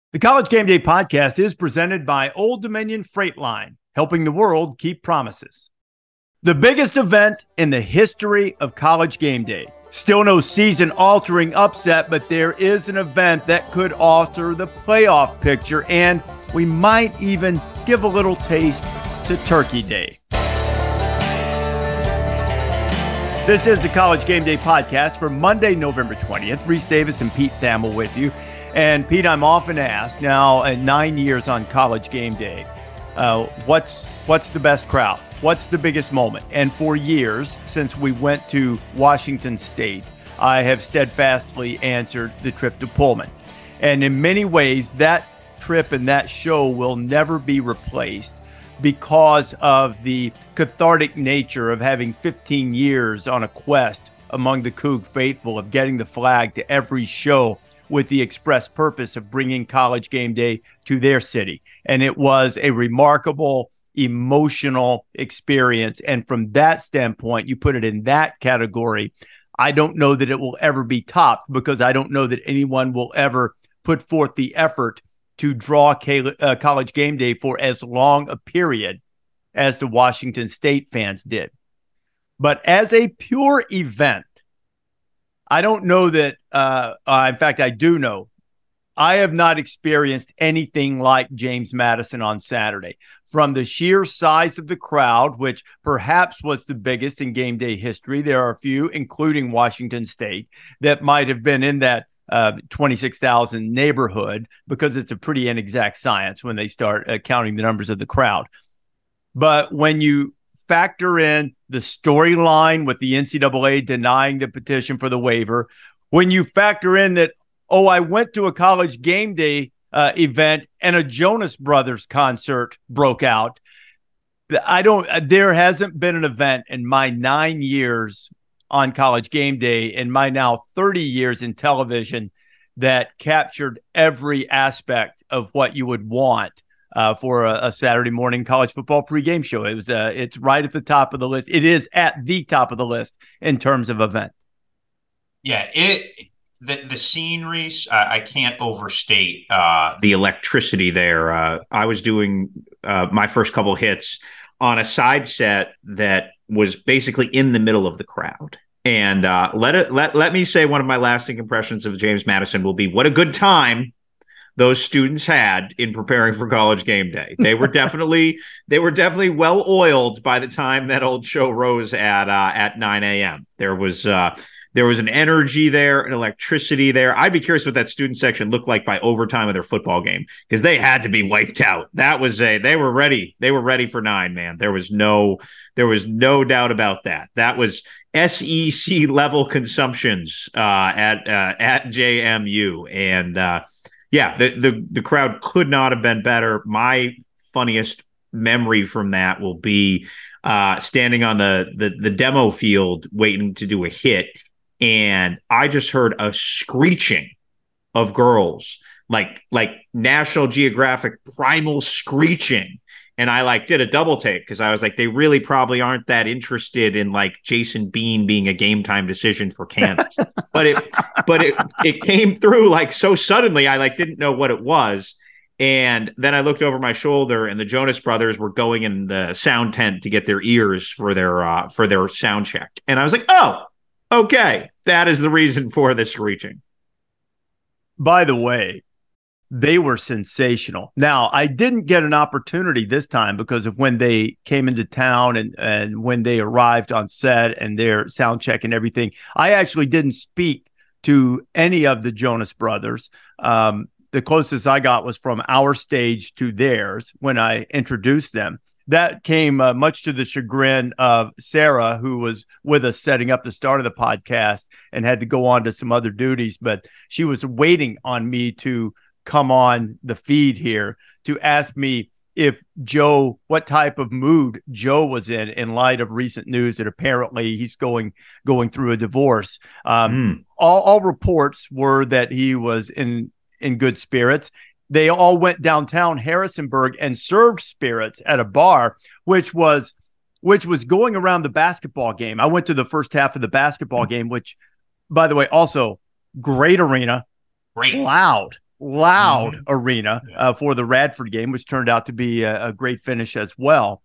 The College Game Day podcast is presented by Old Dominion Freight Line, helping the world keep promises. The biggest event in the history of College Game Day. Still no season-altering upset, but there is an event that could alter the playoff picture, and we might even give a little taste to Turkey Day. This is the College Game Day podcast for Monday, November 20th. Reese Davis and Pete Thamel with you. And Pete, I'm often asked now at 9 years on College Game Day, what's the best crowd? What's the biggest moment? And for years, since we went to Washington State, I have steadfastly answered the trip to Pullman. And in many ways, that trip and that show will never be replaced because of the cathartic nature of having 15 years on a quest among the Coug faithful of getting the flag to every show with the express purpose of bringing College Game Day to their city. And it was a remarkable, emotional experience. And from that standpoint, you put it in that category, I don't know that it will ever be topped because I don't know that anyone will ever put forth the effort to draw College Game Day for as long a period as the Washington State fans did. But as a pure event, I don't know that, in fact, I do know, I have not experienced anything like James Madison on Saturday. From the sheer size of the crowd, which perhaps was the biggest in game day history, there are a few, including Washington State, that might have been in that 26,000 neighborhood because it's a pretty inexact science when they start counting the numbers of the crowd. But when you factor in the storyline with the NCAA denying the petition for the waiver, when you factor in that, I went to a College Game Day event and a Jonas Brothers concert broke out. There hasn't been an event in my 9 years on College Game Day, in my now 30 years in television, that captured every aspect of what you would want for a Saturday morning college football pregame show. It's right at the top of the list. It is at the top of the list in terms of event. Yeah, the scenery, I can't overstate the electricity there. I was doing my first couple hits on a side set that was basically in the middle of the crowd. And let me say one of my lasting impressions of James Madison will be what a good time those students had in preparing for College Game Day. They were definitely well oiled by the time that old show rose at 9 a.m. There was an energy there, an electricity there. I'd be curious what that student section looked like by overtime of their football game, because they had to be wiped out. They were ready. They were ready for 9, man. There was no doubt about that. That was SEC level consumptions at JMU. And the crowd could not have been better. My funniest memory from that will be standing on the demo field waiting to do a hit. And I just heard a screeching of girls, like National Geographic primal screeching. And I did a double take because I was like, they really probably aren't that interested in Jason Bean being a game time decision for Kansas. but it came through so suddenly. I didn't know what it was. And then I looked over my shoulder and the Jonas Brothers were going in the sound tent to get their ears for their sound check. And I was like, oh, okay, that is the reason for the screeching. By the way, they were sensational. Now, I didn't get an opportunity this time because of when they came into town and when they arrived on set and their sound check and everything. I actually didn't speak to any of the Jonas Brothers. The closest I got was from our stage to theirs when I introduced them. That came much to the chagrin of Sarah, who was with us setting up the start of the podcast and had to go on to some other duties. But she was waiting on me to come on the feed here to ask me what type of mood Joe was in light of recent news that apparently he's going through a divorce. All reports were that he was in good spirits. They all went downtown Harrisonburg and served spirits at a bar, which was going around the basketball game. I went to the first half of the basketball game, which, by the way, also great arena, great, loud. loud arena Yeah. for the Radford game, which turned out to be a great finish as well.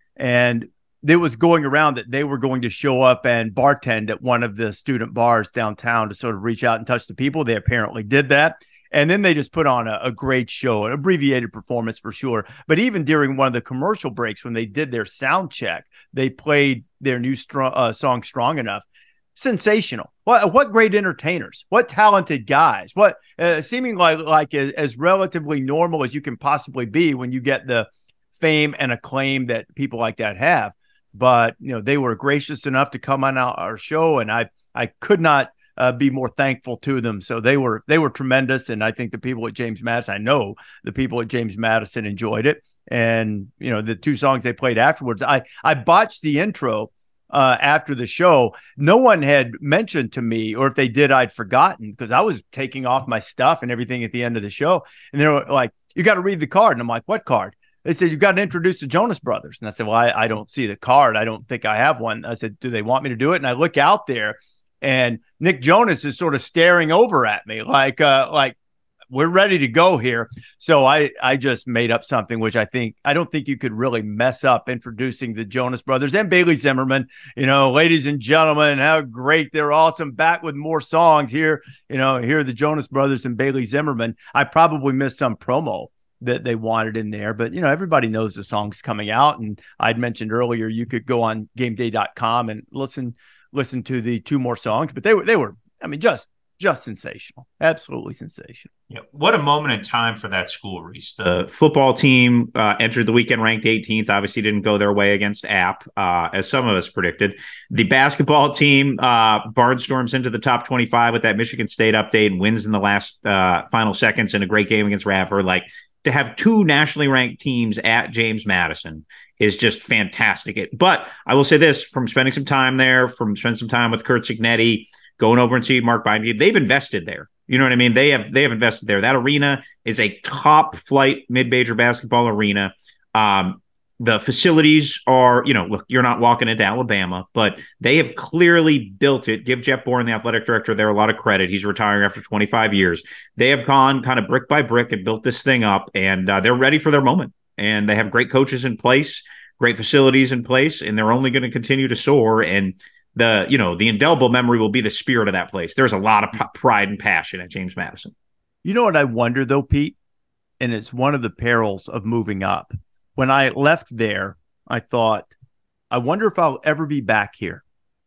And it was going around that they were going to show up and bartend at one of the student bars downtown to sort of reach out and touch the people. They apparently did that. And then they just put on a great show, an abbreviated performance for sure. But even during one of the commercial breaks, when they did their sound check, they played their new song Strong Enough. Sensational. What great entertainers, what talented guys, what seeming like as relatively normal as you can possibly be when you get the fame and acclaim that people like that have. But, they were gracious enough to come on our show, and I could not be more thankful to them. So they were tremendous. And I think the people at James Madison, I know the people at James Madison enjoyed it. And, the two songs they played afterwards, I botched the intro after the show. No one had mentioned to me, or if they did, I'd forgotten, because I was taking off my stuff and everything at the end of the show. And they were like, you got to read the card. And I'm like, what card? They said, you got to introduce the Jonas Brothers. And I said, well, I don't see the card. I don't think I have one. I said, do they want me to do it? And I look out there, and Nick Jonas is sort of staring over at me like we're ready to go here. So I just made up something, which I don't think you could really mess up, introducing the Jonas Brothers and Bailey Zimmerman. Ladies and gentlemen, how great, they're awesome. Back with more songs here. Here are the Jonas Brothers and Bailey Zimmerman. I probably missed some promo that they wanted in there, but everybody knows the song's coming out. And I'd mentioned earlier, you could go on gameday.com and listen to the two more songs, but they were, just sensational. Absolutely sensational. Yeah. What a moment in time for that school, Reese. The football team entered the weekend ranked 18th, obviously didn't go their way against App, as some of us predicted. The basketball team barnstorms into the top 25 with that Michigan State update and wins in the last final seconds in a great game against Radford. Like, to have two nationally ranked teams at James Madison is just fantastic. But I will say this, from spending some time there, from spending some time with Curt Cignetti, going over and see Mark Bindey, they've invested there. You know what I mean? They have invested there. That arena is a top flight mid-major basketball arena. The facilities are, look, you're not walking into Alabama, but they have clearly built it. Give Jeff Bourne, the athletic director, there a lot of credit. He's retiring after 25 years. They have gone kind of brick by brick and built this thing up, and they're ready for their moment. And they have great coaches in place, great facilities in place, and they're only going to continue to soar. And the indelible memory will be the spirit of that place. There's a lot of pride and passion at James Madison. You know what I wonder, though, Pete? And it's one of the perils of moving up. When I left there, I thought, I wonder if I'll ever be back here.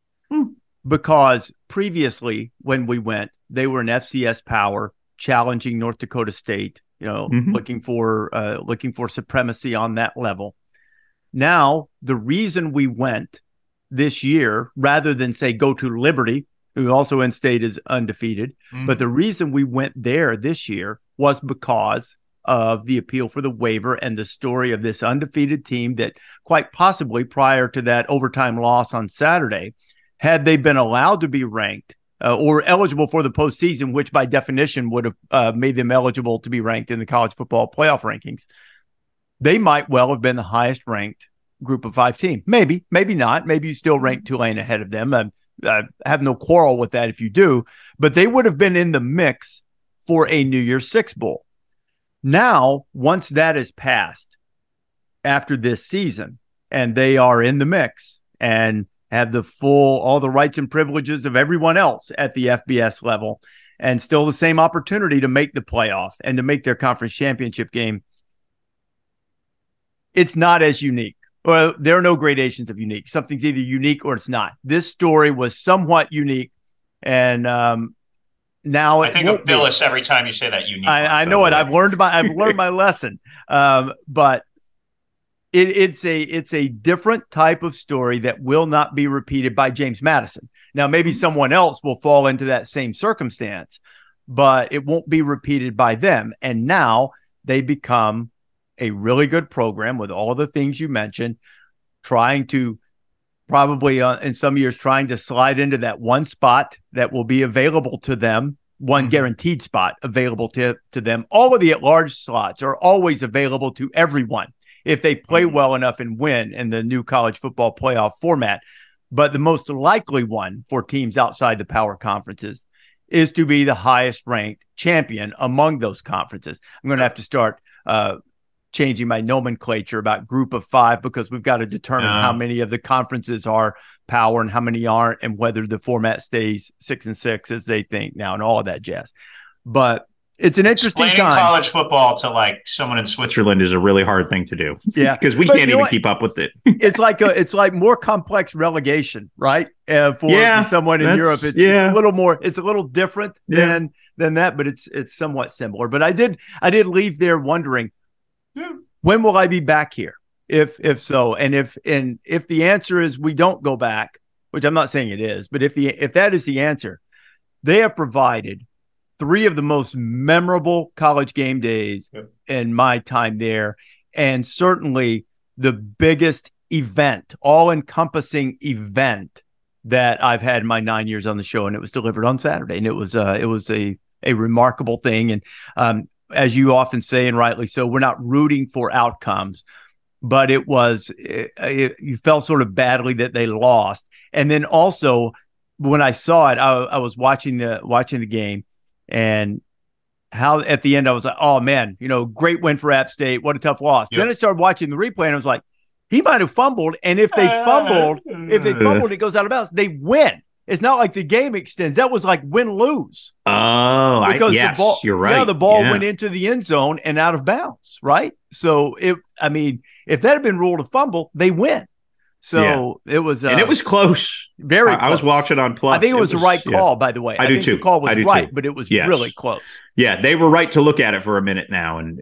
Because previously, when we went, they were an FCS power, challenging North Dakota State, looking for supremacy on that level. Now, the reason we went this year, rather than say go to Liberty, who also in state is undefeated, but the reason we went there this year was because of the appeal for the waiver and the story of this undefeated team that quite possibly, prior to that overtime loss on Saturday, had they been allowed to be ranked or eligible for the postseason, which by definition would have made them eligible to be ranked in the college football playoff rankings, they might well have been the highest ranked group of five team. Maybe not. Maybe you still rank Tulane ahead of them. I have no quarrel with that if you do, but they would have been in the mix for a New Year's Six Bowl. Now, once that is passed after this season, and they are in the mix and have all the rights and privileges of everyone else at the FBS level, and still the same opportunity to make the playoff and to make their conference championship game, it's not as unique. Well, there are no gradations of unique. Something's either unique or it's not. This story was somewhat unique, and now I think of Billis every time you say that unique. I know it. I've learned my lesson. But it's a different type of story that will not be repeated by James Madison. Now, maybe someone else will fall into that same circumstance, but it won't be repeated by them. And now they become a really good program with all the things you mentioned, trying to probably in some years trying to slide into that one spot that will be available to them, one guaranteed spot available to them. All of the at-large slots are always available to everyone if they play well enough and win in the new college football playoff format. But the most likely one for teams outside the power conferences is to be the highest ranked champion among those conferences. I'm going to have to start changing my nomenclature about group of 5, because we've got to determine how many of the conferences are power and how many aren't, and whether the format stays 6-6 as they think now, and all of that jazz. But it's an interesting Explaining time. college football to like someone in Switzerland is a really hard thing to do. Yeah, because we can't even keep up with it. It's like more complex relegation, right? For someone in Europe, it's a little more. It's a little different than that, but it's somewhat similar. But I did leave there wondering, when will I be back here? If so, and if the answer is we don't go back, which I'm not saying it is, but if that is the answer, they have provided 3 of the most memorable college game days in my time there, and certainly the biggest event, all-encompassing event that I've had in my 9 years on the show, and it was delivered on Saturday, and it was a remarkable thing. And as you often say, and rightly so, we're not rooting for outcomes, but you felt sort of badly that they lost. And then also, when I saw it, I was watching the game, and how at the end I was like, oh man, great win for App State. What a tough loss. Then I started watching the replay, and I was like, he might have fumbled. And if they fumbled, it goes out of bounds, they win. It's not like the game extends. That was like win-lose. Oh, because the ball, you're right. Yeah, the ball went into the end zone and out of bounds, right? So if that had been ruled a fumble, they win. So it was, and it was close. Very close. I was watching on Plus. I think it was the right call, by the way. I do too. The call was right, but it was really close. Yeah, they were right to look at it for a minute now and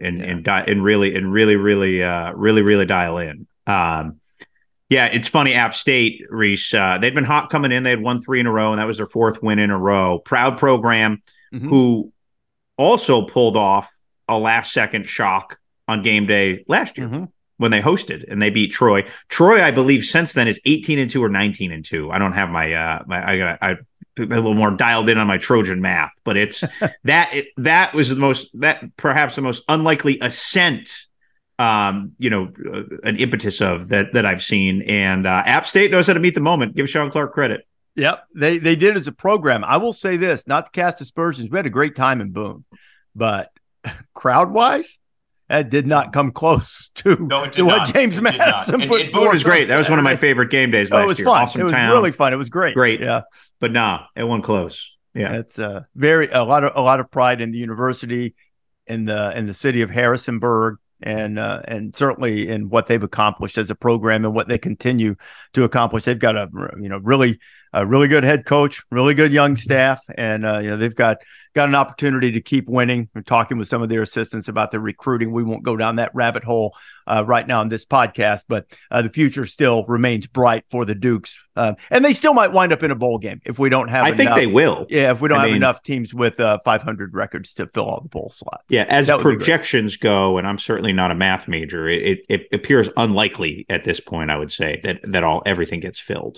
really dial in. Yeah, it's funny. App State, Reese, they'd been hot coming in. They had won 3 in a row, and that was their 4th win in a row. Proud program who also pulled off a last-second shock on game day last year when they hosted, and they beat Troy. Troy, I believe, since then is 18-2 or 19-2. I don't have I a little more dialed in on my Trojan math, but it's that was perhaps the most unlikely ascent. An impetus of that I've seen, and App State knows how to meet the moment. Give Sean Clark credit. Yep, they did as a program. I will say this, not to cast aspersions, we had a great time in Boone, but crowd wise, that did not come close to what James Madison put forth. Boone was great. That was one of my favorite game days last year. It was fun. Awesome it was town. Really fun. It was great. Yeah, but it wasn't close. Yeah, it's a lot of pride in the university, in the city of Harrisonburg. And certainly in what they've accomplished as a program and what they continue to accomplish. They've got a really good head coach, really good young staff, and they've got an opportunity to keep winning. We're talking with some of their assistants about their recruiting. We won't go down that rabbit hole right now in this podcast, but the future still remains bright for the Dukes, and they still might wind up in a bowl game if we don't have. I think they will. Yeah, if we don't have enough teams with 500 records to fill all the bowl slots. Yeah, as projections go, and I'm certainly not a math major, it appears unlikely at this point. I would say that everything gets filled.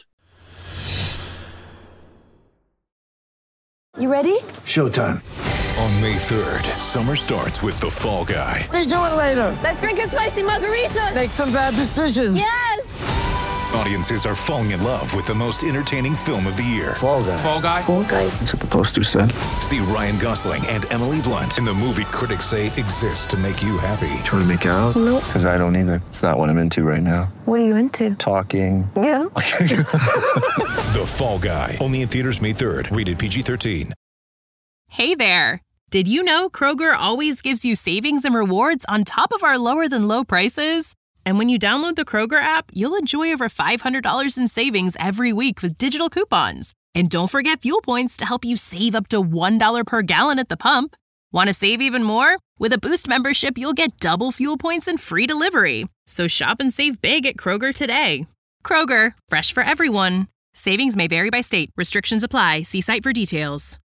You ready? Showtime. On May 3rd, summer starts with The Fall Guy. Let's do it later. Let's drink a spicy margarita. Make some bad decisions. Yes. Audiences are falling in love with the most entertaining film of the year. Fall Guy. Fall Guy? Fall Guy. That's what the poster said. See Ryan Gosling and Emily Blunt in the movie critics say exists to make you happy. Trying to make it out? Nope. Because I don't either. It's not what I'm into right now. What are you into? Talking. Yeah. The Fall Guy. Only in theaters May 3rd. Rated PG-13. Hey there. Did you know Kroger always gives you savings and rewards on top of our lower than low prices? And when you download the Kroger app, you'll enjoy over $500 in savings every week with digital coupons. And don't forget fuel points to help you save up to $1 per gallon at the pump. Want to save even more? With a Boost membership, you'll get double fuel points and free delivery. So shop and save big at Kroger today. Kroger, fresh for everyone. Savings may vary by state. Restrictions apply. See site for details.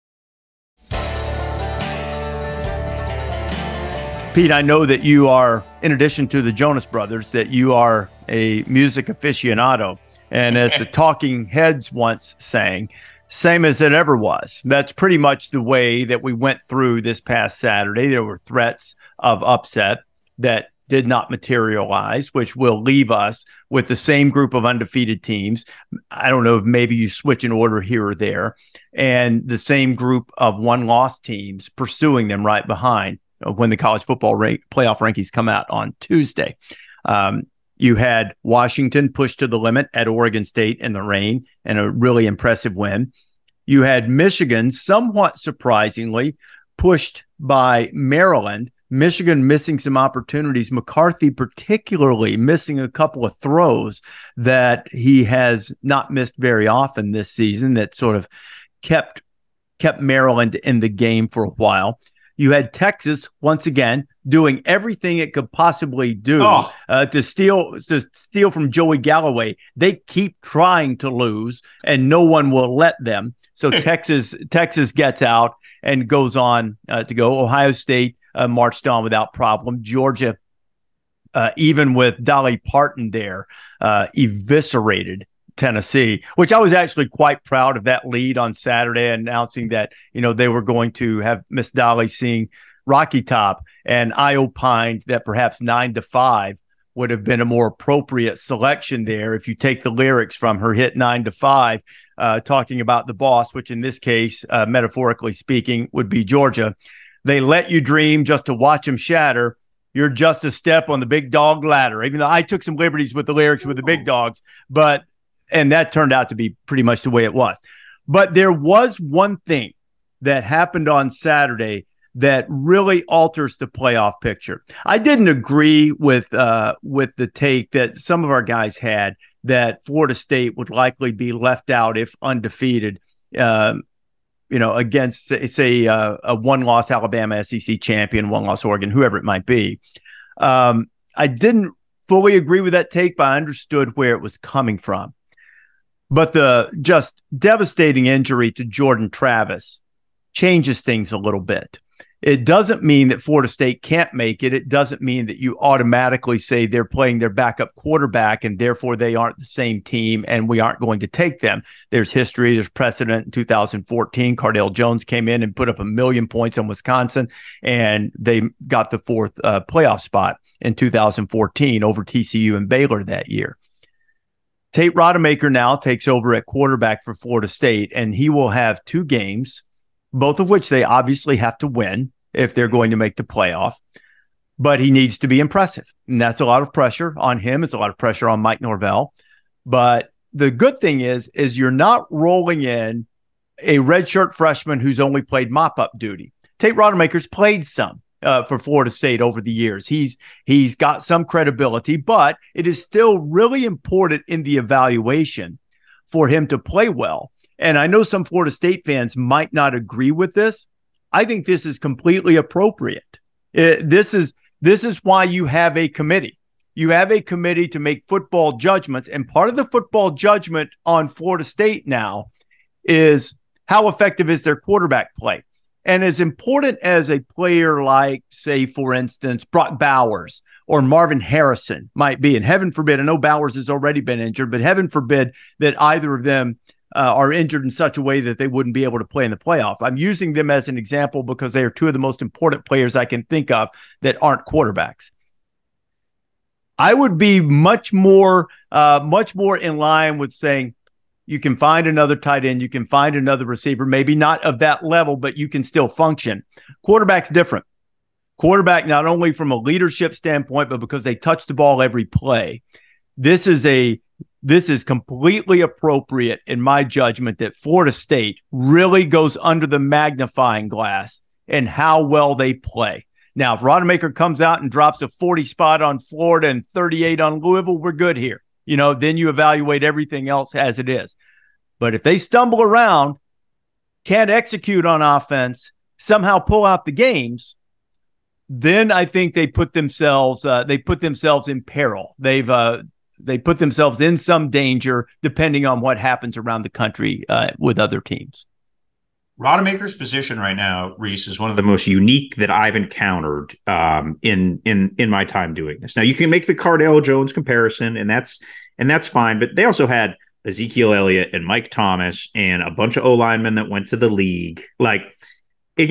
Pete, I know that you are, in addition to the Jonas Brothers, that you are a music aficionado. And as the Talking Heads once sang, same as it ever was. That's pretty much the way that we went through this past Saturday. There were threats of upset that did not materialize, which will leave us with the same group of undefeated teams. I don't know if maybe you switch an order here or there, and the same group of one-loss teams pursuing them right behind when the college football playoff rankings come out on Tuesday. You had Washington pushed to the limit at Oregon State in the rain and a really impressive win. You had Michigan, somewhat surprisingly, pushed by Maryland. Michigan missing some opportunities. McCarthy particularly missing a couple of throws that he has not missed very often this season that sort of kept Maryland in the game for a while. You had Texas once again doing everything it could possibly do to steal from Joey Galloway. They keep trying to lose, and no one will let them. So Texas gets out and goes on to go. Ohio State marched on without problem. Georgia, even with Dolly Parton there, eviscerated Tennessee, which I was actually quite proud of that lead on Saturday, announcing that, they were going to have Miss Dolly sing Rocky Top. And I opined that perhaps 9-5 would have been a more appropriate selection there if you take the lyrics from her hit 9-5, talking about the boss, which in this case, metaphorically speaking, would be Georgia. They let you dream just to watch them shatter. You're just a step on the big dog ladder, even though I took some liberties with the lyrics with the big dogs, and that turned out to be pretty much the way it was. But there was one thing that happened on Saturday that really alters the playoff picture. I didn't agree with the take that some of our guys had that Florida State would likely be left out if undefeated, against, say, a one-loss Alabama SEC champion, one-loss Oregon, whoever it might be. I didn't fully agree with that take, but I understood where it was coming from. But the just devastating injury to Jordan Travis changes things a little bit. It doesn't mean that Florida State can't make it. It doesn't mean that you automatically say they're playing their backup quarterback and therefore they aren't the same team and we aren't going to take them. There's history, there's precedent. In 2014, Cardale Jones came in and put up 1 million points on Wisconsin, and they got the fourth playoff spot in 2014 over TCU and Baylor that year. Tate Rodemaker now takes over at quarterback for Florida State, and he will have 2 games, both of which they obviously have to win if they're going to make the playoff. But he needs to be impressive, and that's a lot of pressure on him. It's a lot of pressure on Mike Norvell. But the good thing is you're not rolling in a redshirt freshman who's only played mop-up duty. Tate Rodemaker's played some for Florida State over the years. He's got some credibility, but it is still really important in the evaluation for him to play well. And I know some Florida State fans might not agree with this. I think this is completely appropriate. This is why you have a committee. You have a committee to make football judgments, and part of the football judgment on Florida State now is how effective is their quarterback play. And as important as a player like, say, for instance, Brock Bowers or Marvin Harrison might be, and heaven forbid, I know Bowers has already been injured, but heaven forbid that either of them are injured in such a way that they wouldn't be able to play in the playoff. I'm using them as an example because they are 2 of the most important players I can think of that aren't quarterbacks. I would be much more in line with saying, you can find another tight end. You can find another receiver, maybe not of that level, but you can still function. Quarterback's different. Quarterback, not only from a leadership standpoint, but because they touch the ball every play. This is completely appropriate in my judgment that Florida State really goes under the magnifying glass in how well they play. Now, if Rodemaker comes out and drops a 40 spot on Florida and 38 on Louisville, we're good here. Then you evaluate everything else as it is. But if they stumble around, can't execute on offense, somehow pull out the games, then I think they put themselves in peril. They put themselves in some danger depending on what happens around the country with other teams. Rodemaker's position right now, Reese, is one of the most unique that I've encountered in my time doing this. Now, you can make the Cardale Jones comparison, and that's fine. But they also had Ezekiel Elliott and Mike Thomas and a bunch of O-linemen that went to the league. Like, again,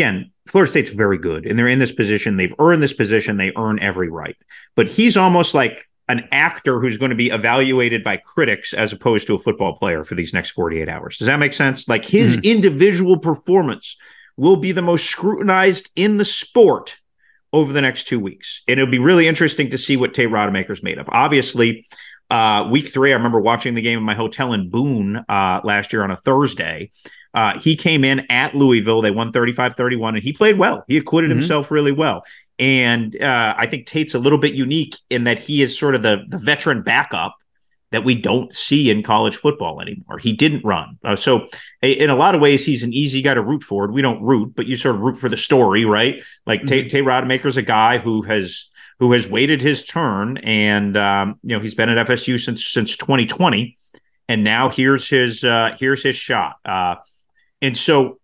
Florida State's very good, and they're in this position. They've earned this position. They earn every right. But he's almost like an actor who's going to be evaluated by critics as opposed to a football player for these next 48 hours. Does that make sense? Like his individual performance will be the most scrutinized in the sport over the next 2 weeks. And it'll be really interesting to see what Tate Rodemaker's made of. Obviously, week 3, I remember watching the game in my hotel in Boone last year on a Thursday. He came in at Louisville. They won 35-31, and he played well. He acquitted himself really well. And I think Tate's a little bit unique in that he is sort of the veteran backup that we don't see in college football anymore. He didn't run. So in a lot of ways, he's an easy guy to root for. We don't root, but you sort of root for the story, right? Like Tate Rodemaker's a guy who has waited his turn, and he's been at FSU since 2020, and now here's his shot. And so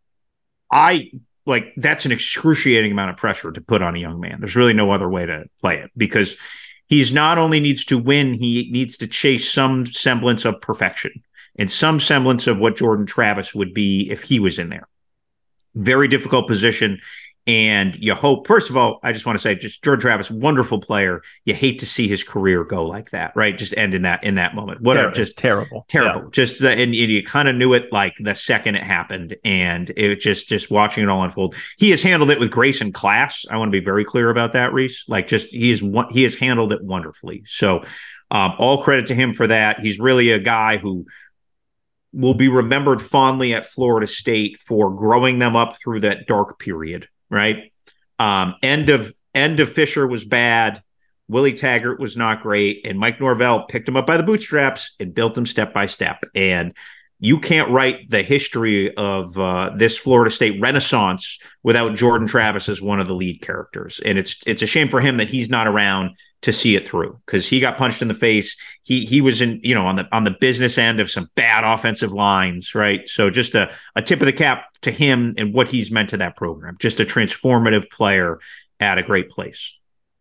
that's an excruciating amount of pressure to put on a young man. There's really no other way to play it, because he's not only needs to win, he needs to chase some semblance of perfection and some semblance of what Jordan Travis would be if he was in there. Very difficult position. And you hope, first of all, I just want to say, just Jordan Travis, wonderful player. You hate to see his career go like that, right? Just end in that moment. Just terrible. Yeah. Just and you kind of knew it like the second it happened, and it just watching it all unfold. He has handled it with grace and class. I want to be very clear about that, Reese. Like, just he has handled it wonderfully. So, all credit to him for that. He's really a guy who will be remembered fondly at Florida State for growing them up through that dark period. Right. End of Fisher was bad. Willie Taggart was not great. And Mike Norvell picked him up by the bootstraps and built him step by step. And you can't write the history of this Florida State renaissance without Jordan Travis as one of the lead characters. And it's a shame for him that he's not around to see it through, because he got punched in the face. He was on the business end of some bad offensive lines, right? So just a tip of the cap to him and what he's meant to that program. Just a transformative player at a great place.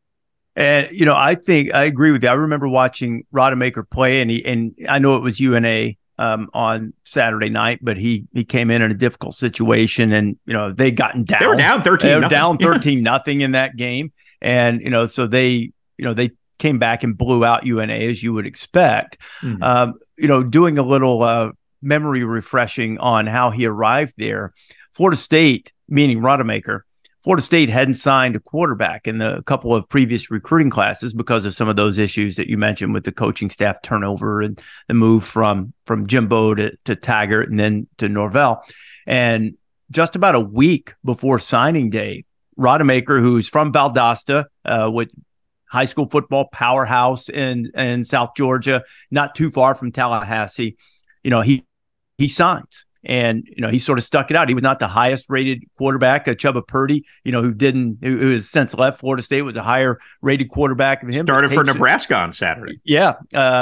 And I think I agree with you. I remember watching Rodemaker play, and I know it was UNA on Saturday night, but he came in a difficult situation, and they'd gotten down. They were down 13. They were down 13-0 in that game, and so they came back and blew out UNA, as you would expect. Doing a little memory refreshing on how he arrived there. Florida State, meaning Rodemaker, Florida State hadn't signed a quarterback in a couple of previous recruiting classes because of some of those issues that you mentioned with the coaching staff turnover and the move from Jimbo to Taggart and then to Norvell. And just about a week before signing day, Rodemaker, who's from Valdosta, with high school football powerhouse in South Georgia, not too far from Tallahassee, he signs. And, he sort of stuck it out. He was not the highest rated quarterback. Chubba Purdy, who has since left Florida State, was a higher rated quarterback than him. Started for Nebraska on Saturday. Yeah.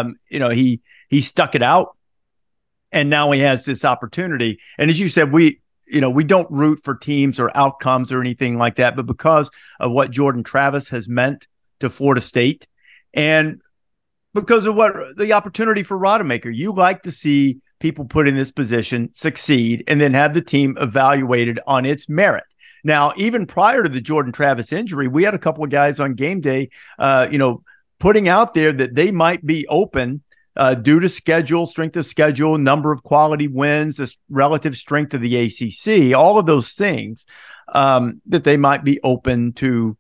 He stuck it out, and now he has this opportunity. And as you said, we don't root for teams or outcomes or anything like that, but because of what Jordan Travis has meant to Florida State, and because of what the opportunity for Rodemaker, you like to see people put in this position succeed and then have the team evaluated on its merit. Now, even prior to the Jordan Travis injury, we had a couple of guys on game day, putting out there that they might be open due to strength of schedule, number of quality wins, the relative strength of the ACC, all of those things, that they might be open to,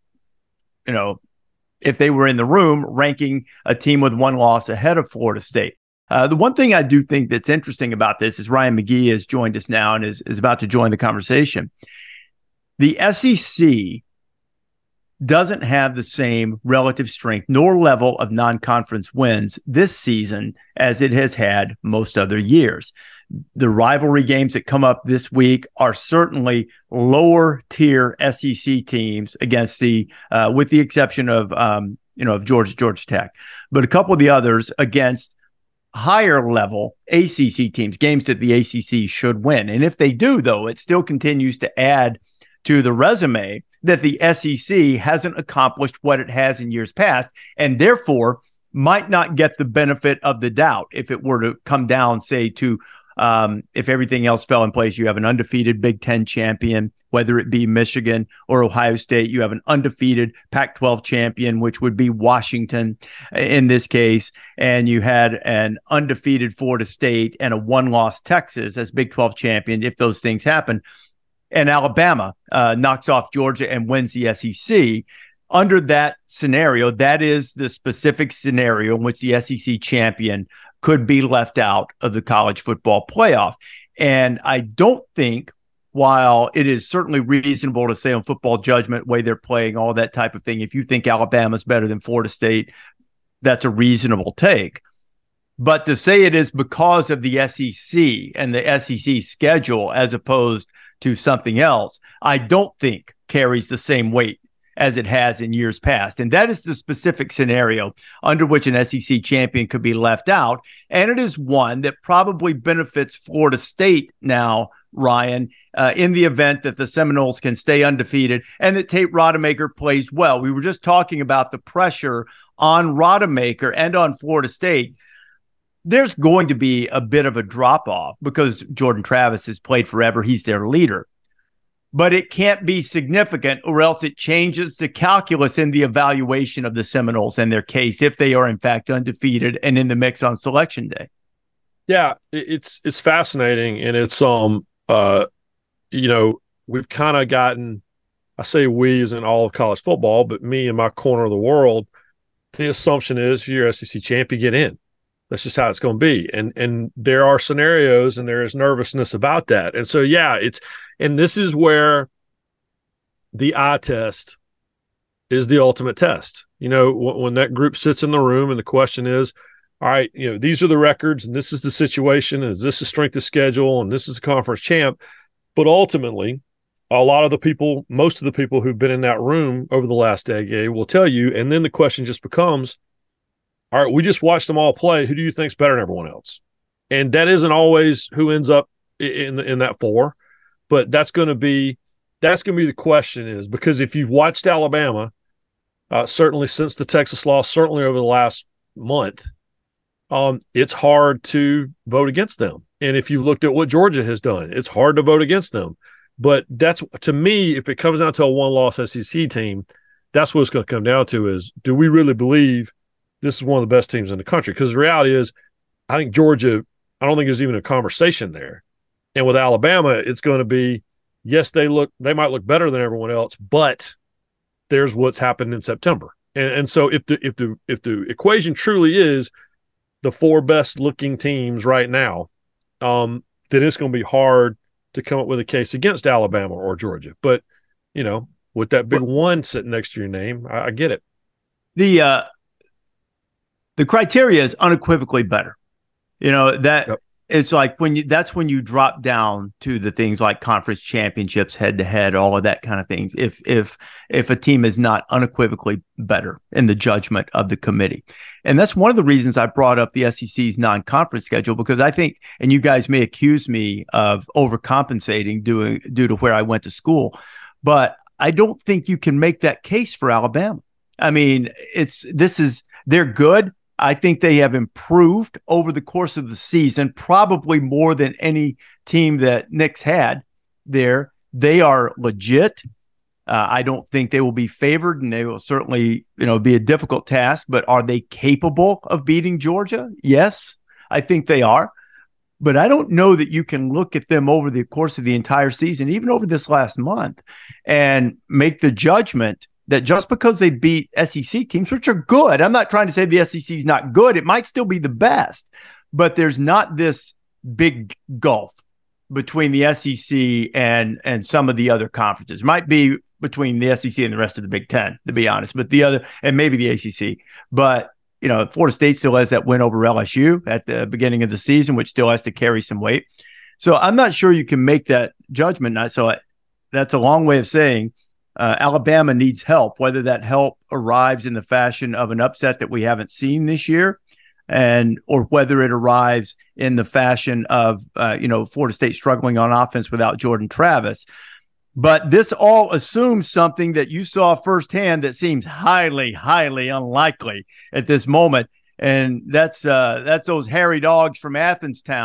if they were in the room, ranking a team with one loss ahead of Florida State. The one thing I do think that's interesting about this is Ryan McGee has joined us now and is about to join the conversation. The SEC doesn't have the same relative strength nor level of non-conference wins this season as it has had most other years. The rivalry games that come up this week are certainly lower tier SEC teams against with the exception of Georgia Tech, but a couple of the others against higher level ACC teams, games that the ACC should win. And if they do, though, it still continues to add to the resume that the SEC hasn't accomplished what it has in years past, and therefore might not get the benefit of the doubt if it were to come down, say, to If everything else fell in place, you have an undefeated Big Ten champion, whether it be Michigan or Ohio State. You have an undefeated Pac-12 champion, which would be Washington in this case. And you had an undefeated Florida State and a one-loss Texas as Big 12 champion if those things happen. And Alabama knocks off Georgia and wins the SEC. Under that scenario, that is the specific scenario in which the SEC champion could be left out of the college football playoff. And I don't think, while it is certainly reasonable to say on football judgment, way they're playing, all that type of thing, if you think Alabama's better than Florida State, that's a reasonable take. But to say it is because of the SEC and the SEC schedule as opposed to something else, I don't think carries the same weight as it has in years past. And that is the specific scenario under which an SEC champion could be left out. And it is one that probably benefits Florida State now, Ryan, in the event that the Seminoles can stay undefeated and that Tate Rodemaker plays well. We were just talking about the pressure on Rodemaker and on Florida State. There's going to be a bit of a drop-off because Jordan Travis has played forever. He's their leader. But it can't be significant, or else it changes the calculus in the evaluation of the Seminoles and their case if they are in fact undefeated and in the mix on Selection Day. Yeah, it's fascinating, and it's we've kind of gotten, I say we as in all of college football, but me in my corner of the world, the assumption is if you're SEC champ, you get in. That's just how it's going to be. And there are scenarios and there is nervousness about that. And so, and this is where the eye test is the ultimate test. When that group sits in the room and the question is, all right, these are the records and this is the situation, and is this the strength of schedule, and this is the conference champ. But ultimately, most of the people who've been in that room over the last decade will tell you, and then the question just becomes, all right, we just watched them all play. Who do you think's better than everyone else? And that isn't always who ends up in that four, but that's going to be the question, is because if you've watched Alabama, certainly since the Texas loss, certainly over the last month, it's hard to vote against them. And if you've looked at what Georgia has done, it's hard to vote against them. But that's, to me, if it comes down to a one-loss SEC team, that's what it's going to come down to is, do we really believe this is one of the best teams in the country? Because the reality is, I think Georgia, I don't think there's even a conversation there. And with Alabama, it's going to be, yes, they might look better than everyone else, but there's what's happened in September. And so if the equation truly is the four best looking teams right now, then it's going to be hard to come up with a case against Alabama or Georgia. But, with that big one sitting next to your name, I get it. The criteria is unequivocally better. Yep. It's like that's when you drop down to the things like conference championships, head to head, all of that kind of things. If a team is not unequivocally better in the judgment of the committee. And that's one of the reasons I brought up the SEC's non-conference schedule, because I think, and you guys may accuse me of overcompensating due to where I went to school, but I don't think you can make that case for Alabama. I mean, they're good. I think they have improved over the course of the season, probably more than any team that Nick's had there. They are legit. I don't think they will be favored, and they will certainly, be a difficult task. But are they capable of beating Georgia? Yes, I think they are. But I don't know that you can look at them over the course of the entire season, even over this last month, and make the judgment that just because they beat SEC teams, which are good, I'm not trying to say the SEC is not good. It might still be the best, but there's not this big gulf between the SEC and some of the other conferences. It might be between the SEC and the rest of the Big Ten, to be honest, but the other, and maybe the ACC. But, Florida State still has that win over LSU at the beginning of the season, which still has to carry some weight. So I'm not sure you can make that judgment. So that's a long way of saying Alabama needs help, whether that help arrives in the fashion of an upset that we haven't seen this year, or whether it arrives in the fashion of, Florida State struggling on offense without Jordan Travis. But this all assumes something that you saw firsthand that seems highly, highly unlikely at this moment. And that's those hairy dogs from Athens town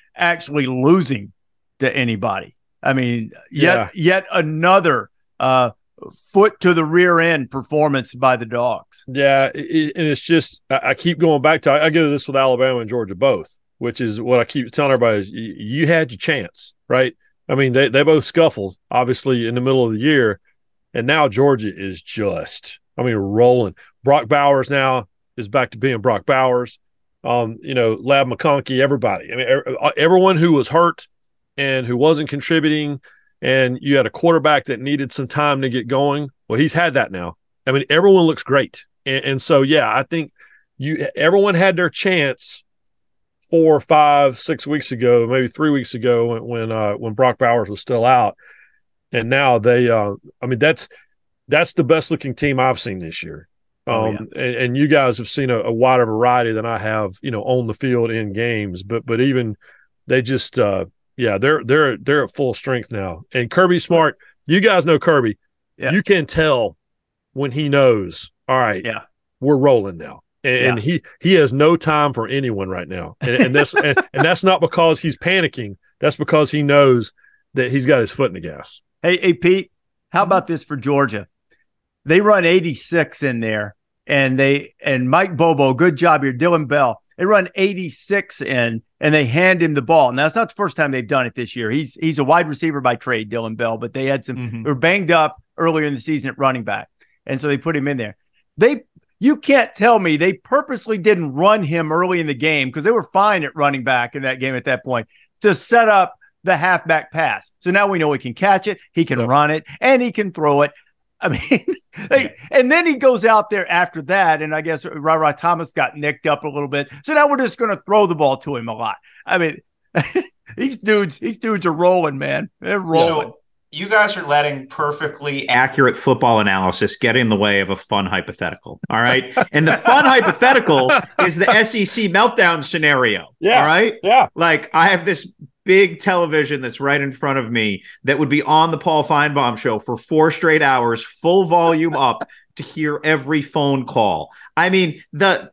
actually losing to anybody. I mean, yet another foot to the rear end performance by the Dogs. Yeah, and it's just I keep going back to I go this with Alabama and Georgia both, which is what I keep telling everybody is you had your chance, right? I mean, they both scuffled, obviously, in the middle of the year, and now Georgia is just, rolling. Brock Bowers now is back to being Brock Bowers. Lab McConkey, everybody. I mean, everyone who was hurt and who wasn't contributing, and you had a quarterback that needed some time to get going. Well, he's had that now. I mean, everyone looks great. And so, yeah, I think everyone had their chance 4, 5, 6 weeks ago, maybe 3 weeks ago when Brock Bowers was still out. And now they that's the best looking team I've seen this year. And you guys have seen a wider variety than I have, on the field in games, but even they just, they're at full strength now. And Kirby Smart, you guys know Kirby. Yeah. You can tell when he knows, all right, we're rolling now. And he has no time for anyone right now. And that's and that's not because he's panicking. That's because he knows that he's got his foot in the gas. Hey, Pete, how about this for Georgia? They run 86 in there, and Mike Bobo, good job here, Dylan Bell. They run 86 in, and they hand him the ball. Now, that's not the first time they've done it this year. He's a wide receiver by trade, Dylan Bell, but they had they were banged up earlier in the season at running back, and so they put him in there. You can't tell me they purposely didn't run him early in the game because they were fine at running back in that game at that point to set up the halfback pass. So now we know he can catch it, he can run it, and he can throw it. I mean, and then he goes out there after that, and I guess Ra Thomas got nicked up a little bit. So now we're just going to throw the ball to him a lot. I mean, these dudes are rolling, man. They're rolling. So you guys are letting perfectly accurate football analysis get in the way of a fun hypothetical. All right. And the fun hypothetical is the SEC meltdown scenario. Yeah. All right. Yeah. Like I have this big television that's right in front of me that would be on the Paul Feinbaum show for 4 straight hours, full volume up to hear every phone call. I mean,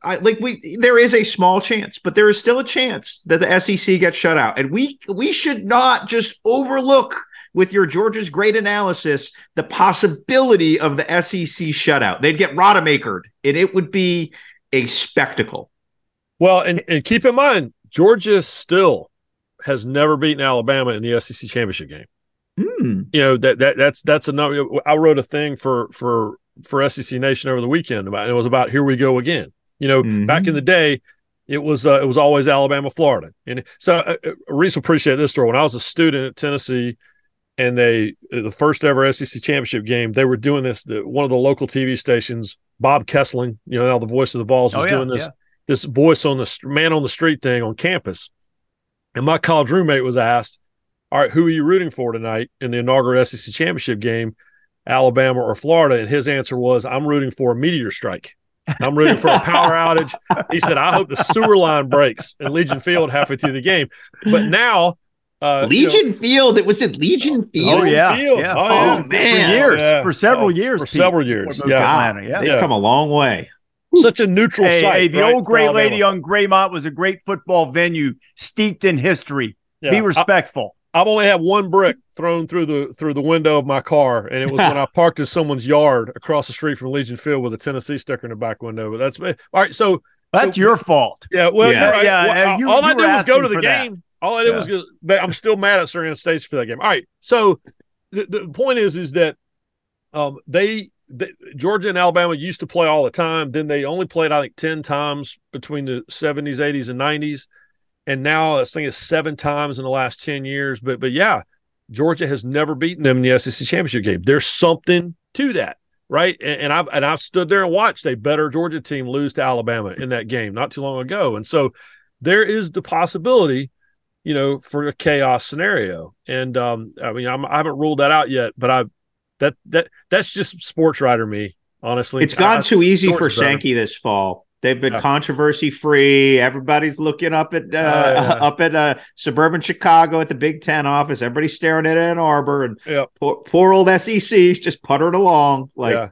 there is a small chance, but there is still a chance that the SEC gets shut out. And we should not just overlook with your Georgia's great analysis the possibility of the SEC shutout. They'd get Rodemakered, and it would be a spectacle. Well, and keep in mind, Georgia still has never beaten Alabama in the SEC championship game. That's another. I wrote a thing for SEC Nation over the weekend about it. It was about here we go again. Back in the day, it was always Alabama, Florida, and so Reese will appreciate this story. When I was a student at Tennessee, and the first ever SEC championship game, they were doing this. One of the local TV stations, Bob Kessling, now the voice of the Vols, was doing this voice on the man on the street thing on campus. And my college roommate was asked, all right, who are you rooting for tonight in the inaugural SEC championship game, Alabama or Florida? And his answer was, I'm rooting for a meteor strike. I'm rooting for a power outage. He said, I hope the sewer line breaks in Legion Field halfway through the game. But now Legion Field, it was at Legion Field. Oh, yeah. Oh, man. For several years. Yeah. They've come a long way. Such a neutral site. Hey, the old Gray Lady on Graymont was a great football venue steeped in history. Yeah. Be respectful. I've only had one brick thrown through the window of my car, and it was when I parked in someone's yard across the street from Legion Field with a Tennessee sticker in the back window. But that's all right. So that's your fault. Yeah. Well, yeah. All I did was go to the game. All I did was but I'm still mad at Serena State for that game. All right. So the point is that Georgia and Alabama used to play all the time. Then they only played, I think, 10 times between the 70s, 80s, and 90s. And now I think it's 7 times in the last 10 years. But yeah, Georgia has never beaten them in the SEC championship game. There's something to that, right? And I've stood there and watched a better Georgia team lose to Alabama in that game not too long ago. And so there is the possibility, for a chaos scenario. And I haven't ruled that out yet, but that's just sports writer me, honestly. It's gone too easy for Sankey this fall. They've been controversy free. Everybody's looking up at suburban Chicago at the Big Ten office. Everybody's staring at Ann Arbor, and poor old SEC's just puttering along. Like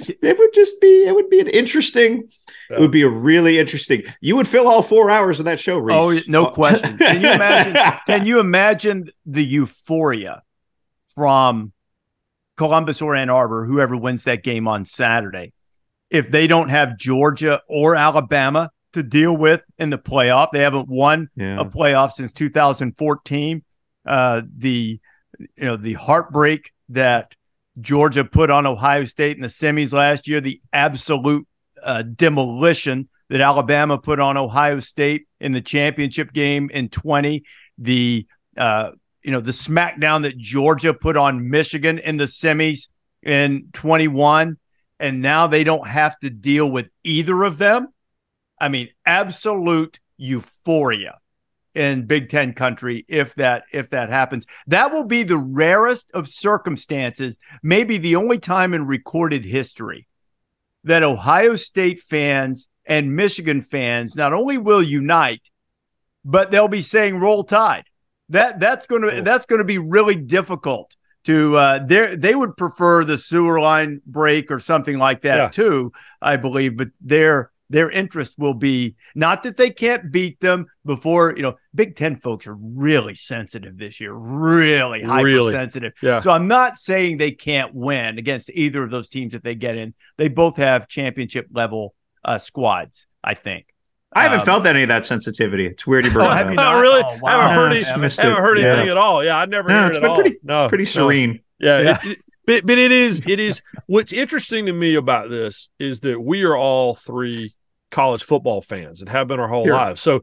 it would be an interesting. Yeah. It would be a really interesting. You would fill all 4 hours of that show, Reese. Oh, no question. Can you imagine? Can you imagine the euphoria from Columbus or Ann Arbor, whoever wins that game on Saturday, if they don't have Georgia or Alabama to deal with in the playoff? They haven't won a playoff since 2014. The heartbreak that Georgia put on Ohio State in the semis last year, the absolute demolition that Alabama put on Ohio State in the championship game in 20, the smackdown that Georgia put on Michigan in the semis in 21. And now they don't have to deal with either of them. I mean, absolute euphoria in Big Ten country if that happens. That will be the rarest of circumstances, maybe the only time in recorded history that Ohio State fans and Michigan fans not only will unite, but they'll be saying "Roll Tide." That's going to be really difficult. They would prefer the sewer line break or something like that too, I believe. But their interest will be not that they can't beat them before. Big Ten folks are really sensitive this year, really hypersensitive. Yeah. So I'm not saying they can't win against either of those teams that they get in. They both have championship level squads, I think. I haven't felt any of that sensitivity. It's weird you brought it up. Not really? Oh, wow. I haven't heard anything at all. Yeah, I never heard it at all. Pretty serene. Yeah. But it is. What's interesting to me about this is that we are all three college football fans and have been our whole lives. So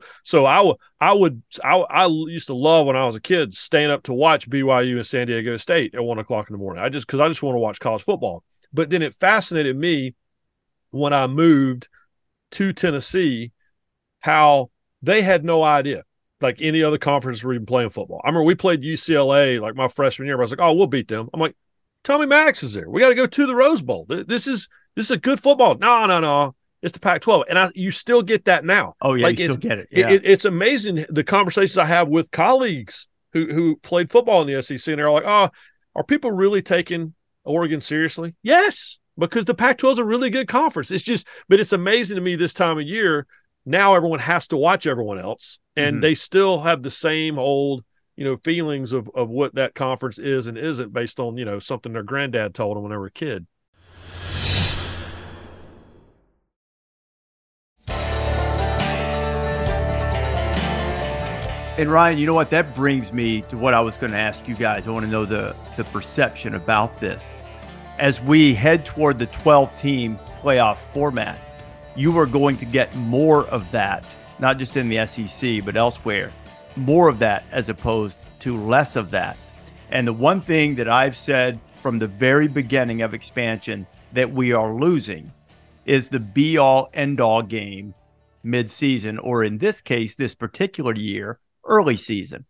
I used to love when I was a kid staying up to watch BYU and San Diego State at 1:00 in the morning. Because I just want to watch college football. But then it fascinated me when I moved to Tennessee how they had no idea, like any other conference were even playing football. I remember we played UCLA like my freshman year. I was like, oh, we'll beat them. I'm like, Tommy Maddox is there. We got to go to the Rose Bowl. This is a good football. No. It's the Pac-12. And you still get that now. Oh, yeah, you still get it. Yeah. It's amazing the conversations I have with colleagues who played football in the SEC, and they're like, oh, are people really taking Oregon seriously? Yes, because the Pac-12 is a really good conference. But it's amazing to me this time of year. Now everyone has to watch everyone else, and they still have the same old, feelings of what that conference is and isn't based on, something their granddad told them when they were a kid. And Ryan, you know what? That brings me to what I was going to ask you guys. I want to know the perception about this. As we head toward the 12-team playoff format, you are going to get more of that, not just in the SEC, but elsewhere, more of that as opposed to less of that. And the one thing that I've said from the very beginning of expansion that we are losing is the be-all, end-all game mid-season, or in this case, this particular year, early season.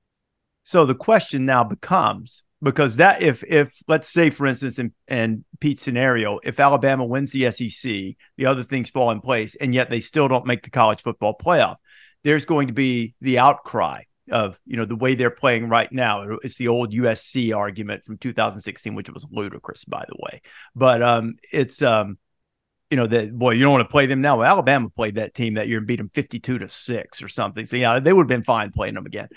So the question now becomes, because that if let's say, for instance, in Pete's scenario, if Alabama wins the SEC, the other things fall in place, and yet they still don't make the college football playoff, there's going to be the outcry of, the way they're playing right now. It's the old USC argument from 2016, which was ludicrous, by the way. But it's that, boy, you don't want to play them now. Well, Alabama played that team that year and beat them 52-6 or something. So yeah, they would have been fine playing them again.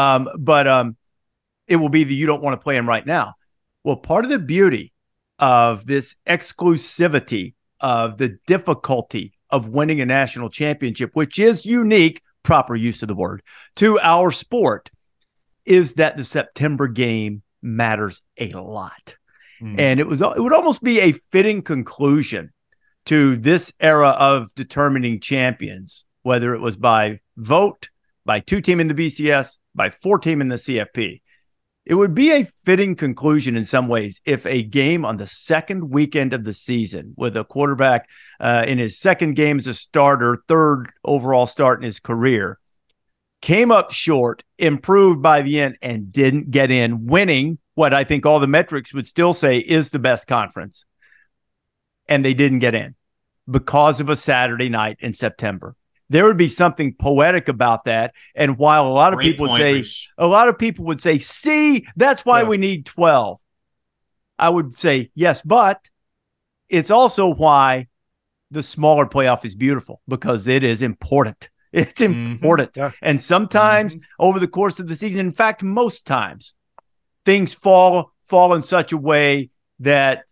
But it will be that you don't want to play them right now. Well, part of the beauty of this exclusivity of the difficulty of winning a national championship, which is unique, proper use of the word, to our sport, is that the September game matters a lot. And it would almost be a fitting conclusion to this era of determining champions, whether it was by vote, by 2-team in the BCS, by 4-team in the CFP. It would be a fitting conclusion in some ways if a game on the second weekend of the season with a quarterback in his second game as a starter, third overall start in his career, came up short, improved by the end, and didn't get in, winning what I think all the metrics would still say is the best conference. And they didn't get in. because of a Saturday night in September. There would be something poetic about that. And while a lot of people would say, see, that's why we need 12. I would say, yes, but it's also why the smaller playoff is beautiful, because it is important. It's important. Yeah. And sometimes over the course of the season, in fact, most times, things fall in such a way that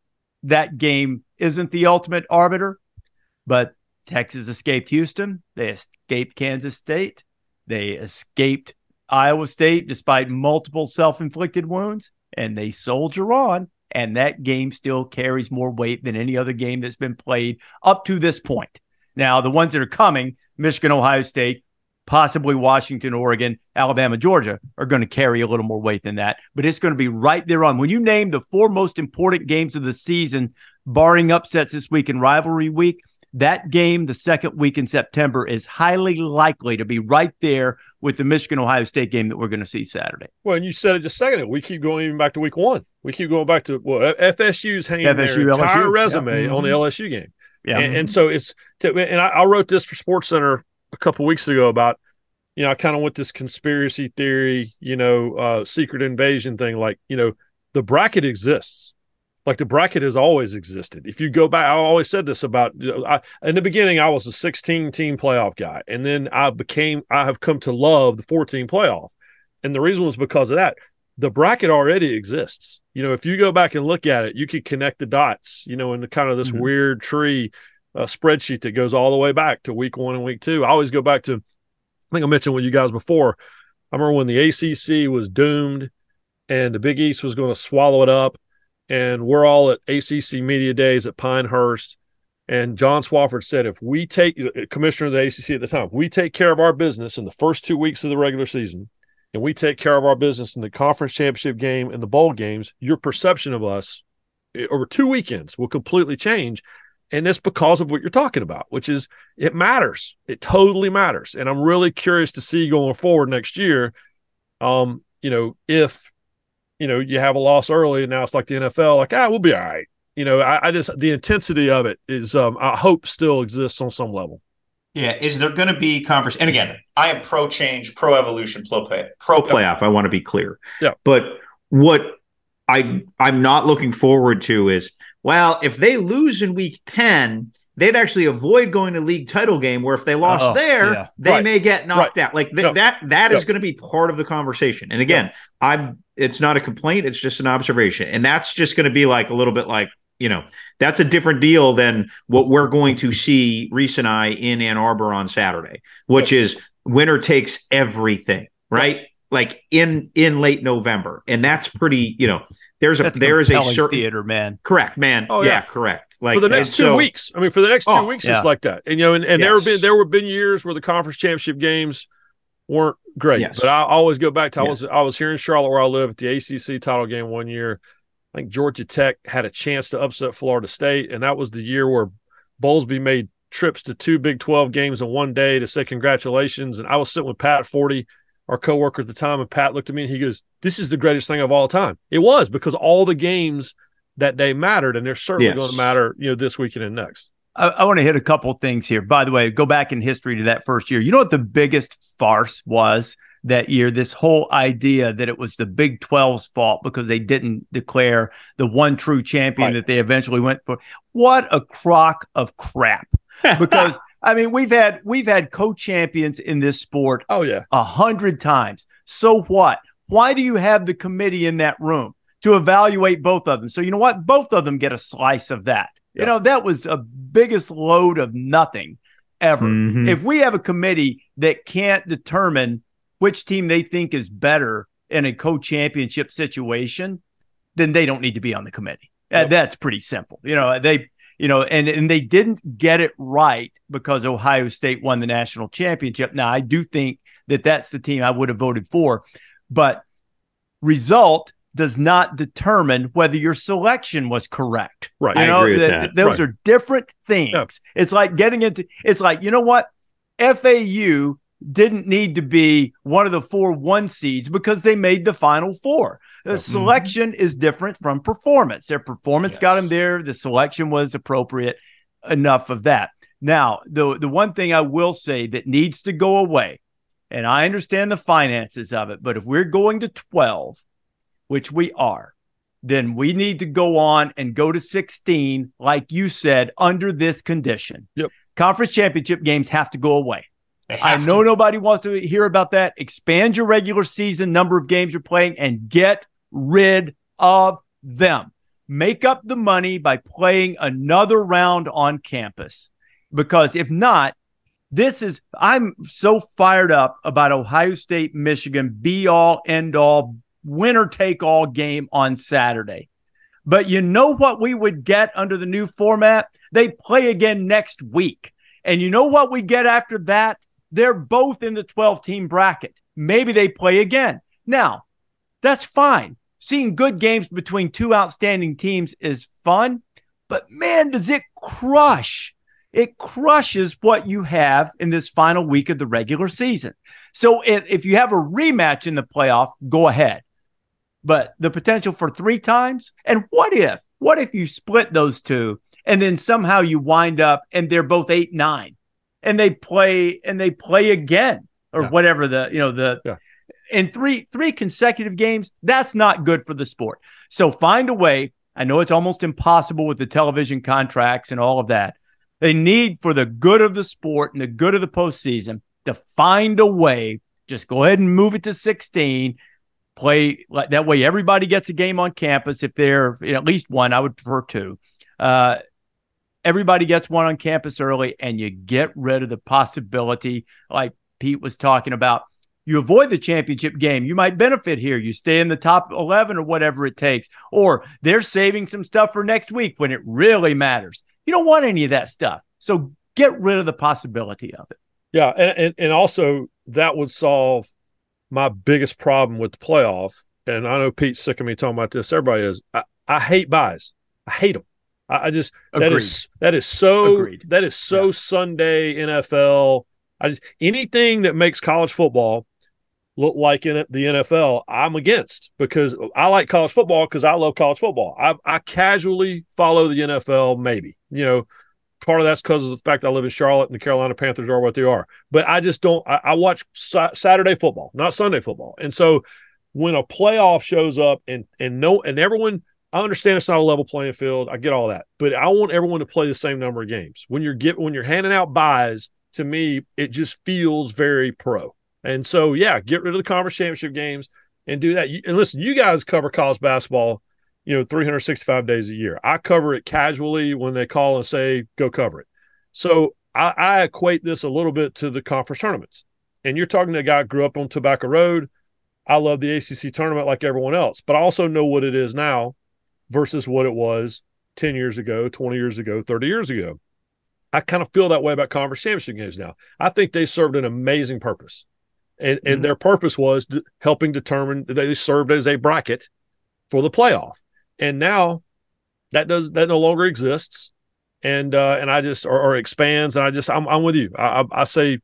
game isn't the ultimate arbiter. But Texas escaped Houston. They escaped Kansas State. They escaped Iowa State despite multiple self-inflicted wounds, and they soldier on. And that game still carries more weight than any other game that's been played up to this point. Now, the ones that are coming, Michigan, Ohio State, possibly Washington, Oregon, Alabama, Georgia, are going to carry a little more weight than that. But it's going to be right there on. When you name the 4 most important games of the season, barring upsets this week in rivalry week, that game, the second week in September, is highly likely to be right there with the Michigan-Ohio State game that we're going to see Saturday. Well, and you said it just a second ago. We keep going even back to week 1. We keep going back to FSU's hanging their entire LSU. resume on the LSU game. Yeah. And so I wrote this for SportsCenter a couple weeks ago about, I kind of went this conspiracy theory, secret invasion thing. Like, the bracket exists. Like, the bracket has always existed. If you go back, I always said this about, in the beginning, I was a 16-team playoff guy. And then I have come to love the 14 playoff. And the reason was because of that. The bracket already exists. If you go back and look at it, you could connect the dots, in the kind of this weird tree spreadsheet that goes all the way back to week 1 and week 2. I always go back to, I think I mentioned with you guys before, I remember when the ACC was doomed and the Big East was going to swallow it up. And we're all at ACC Media Days at Pinehurst. And John Swofford said, if we take, commissioner of the ACC at the time, if we take care of our business in the first 2 weeks of the regular season, and we take care of our business in the conference championship game and the bowl games, your perception of us over 2 weekends will completely change. And that's because of what you're talking about, which is it matters. It totally matters. And I'm really curious to see going forward next year, if you have a loss early and now it's like the NFL, like, we'll be all right. I just, the intensity of it is, I hope still exists on some level. Yeah. Is there going to be conversation? And again, I am pro change, pro evolution, pro playoff. I want to be clear. Yeah. But what I'm not looking forward to is, well, if they lose in week 10, they'd actually avoid going to league title game, where if they lost they may get knocked out. Like that is going to be part of the conversation. And again, it's not a complaint. It's just an observation. And that's just going to be like a little bit like, that's a different deal than what we're going to see Reese and I in Ann Arbor on Saturday, which is winner takes everything, right? Like in late November. And that's pretty, there is a certain theater, man. Correct, man. Oh, yeah, correct. Like for the next 2 weeks. I mean, for the next 2 weeks, it's like that. And Yes. there have been years where the conference championship games weren't great. Yes. But I always go back to I was here in Charlotte where I live at the ACC title game one year. I think Georgia Tech had a chance to upset Florida State, and that was the year where Bowlesby made trips to 2 Big 12 games in one day to say congratulations. And I was sitting with Pat Forty, our coworker at the time, and Pat looked at me and he goes, "This is the greatest thing of all time." It was, because all the games that day mattered, and they're certainly going to matter, this weekend and next. I want to hit a couple of things here. By the way, go back in history to that first year. You know what the biggest farce was that year? This whole idea that it was the Big 12's fault because they didn't declare the one true champion that they eventually went for. What a crock of crap. Because I mean, we've had co-champions in this sport 100 times. So what? Why do you have the committee in that room to evaluate both of them? So you know what? Both of them get a slice of that. Yeah. That was a biggest load of nothing ever. Mm-hmm. If we have a committee that can't determine which team they think is better in a co-championship situation, then they don't need to be on the committee. Yep. That's pretty simple. And they didn't get it right because Ohio State won the national championship. Now, I do think that that's the team I would have voted for, but result does not determine whether your selection was correct. Right. I agree with that. Those are different things. Yep. It's like you know what? FAU didn't need to be one of the 4 1 seeds because they made the Final Four. The selection is different from performance. Their performance got them there. The selection was appropriate. enough of that. Now, the one thing I will say that needs to go away, and I understand the finances of it, but if we're going to 12, which we are, then we need to go on and go to 16, like you said, under this condition. Yep. Conference championship games have to go away. I know nobody wants to hear about that. Expand your regular season number of games you're playing and get rid of them. Make up the money by playing another round on campus. Because if not, I'm so fired up about Ohio State, Michigan, be all, end all, winner take all game on Saturday. But you know what we would get under the new format? They play again next week. And you know what we get after that? They're both in the 12-team bracket. Maybe they play again. Now, that's fine. Seeing good games between two outstanding teams is fun, but man, does it crush. It crushes what you have in this final week of the regular season. So if you have a rematch in the playoff, go ahead. But the potential for 3 times? And what if you split those two and then somehow you wind up and they're both 8-9 and they play again or whatever in three consecutive games? That's not good for the sport. So find a way. I know it's almost impossible with the television contracts and all of that. They need, for the good of the sport and the good of the postseason, to find a way. Just go ahead and move it to 16. Play like that way. Everybody gets a game on campus. If they're at least one, I would prefer 2. Everybody gets one on campus early, and you get rid of the possibility, like Pete was talking about. You avoid the championship game. You might benefit here. You stay in the top 11 or whatever it takes. Or they're saving some stuff for next week when it really matters. You don't want any of that stuff. So get rid of the possibility of it. Yeah, and also that would solve my biggest problem with the playoff. And I know Pete's sick of me talking about this. Everybody is. I hate buys. I hate them. I just Agreed. that is so Agreed. That is so Sunday NFL. Anything that makes college football look like in the NFL, I'm against, because I like college football because I love college football. I casually follow the NFL, maybe. Part of that's because of the fact I live in Charlotte and the Carolina Panthers are what they are. But I just don't. I watch Saturday football, not Sunday football. And so when a playoff shows up and everyone, I understand it's not a level playing field. I get all that, but I want everyone to play the same number of games. When you're handing out buys, to me, it just feels very pro. And so, yeah, get rid of the conference championship games and do that. And listen, you guys cover college basketball, 365 days a year. I cover it casually when they call and say, go cover it. So I equate this a little bit to the conference tournaments. And you're talking to a guy who grew up on Tobacco Road. I love the ACC tournament like everyone else, but I also know what it is now versus what it was 10 years ago, 20 years ago, 30 years ago. I kind of feel that way about conference championship games now. I think they served an amazing purpose. And their purpose was helping determine, they served as a bracket for the playoff. And now that no longer exists. And I just, or expands. And I'm with you. I say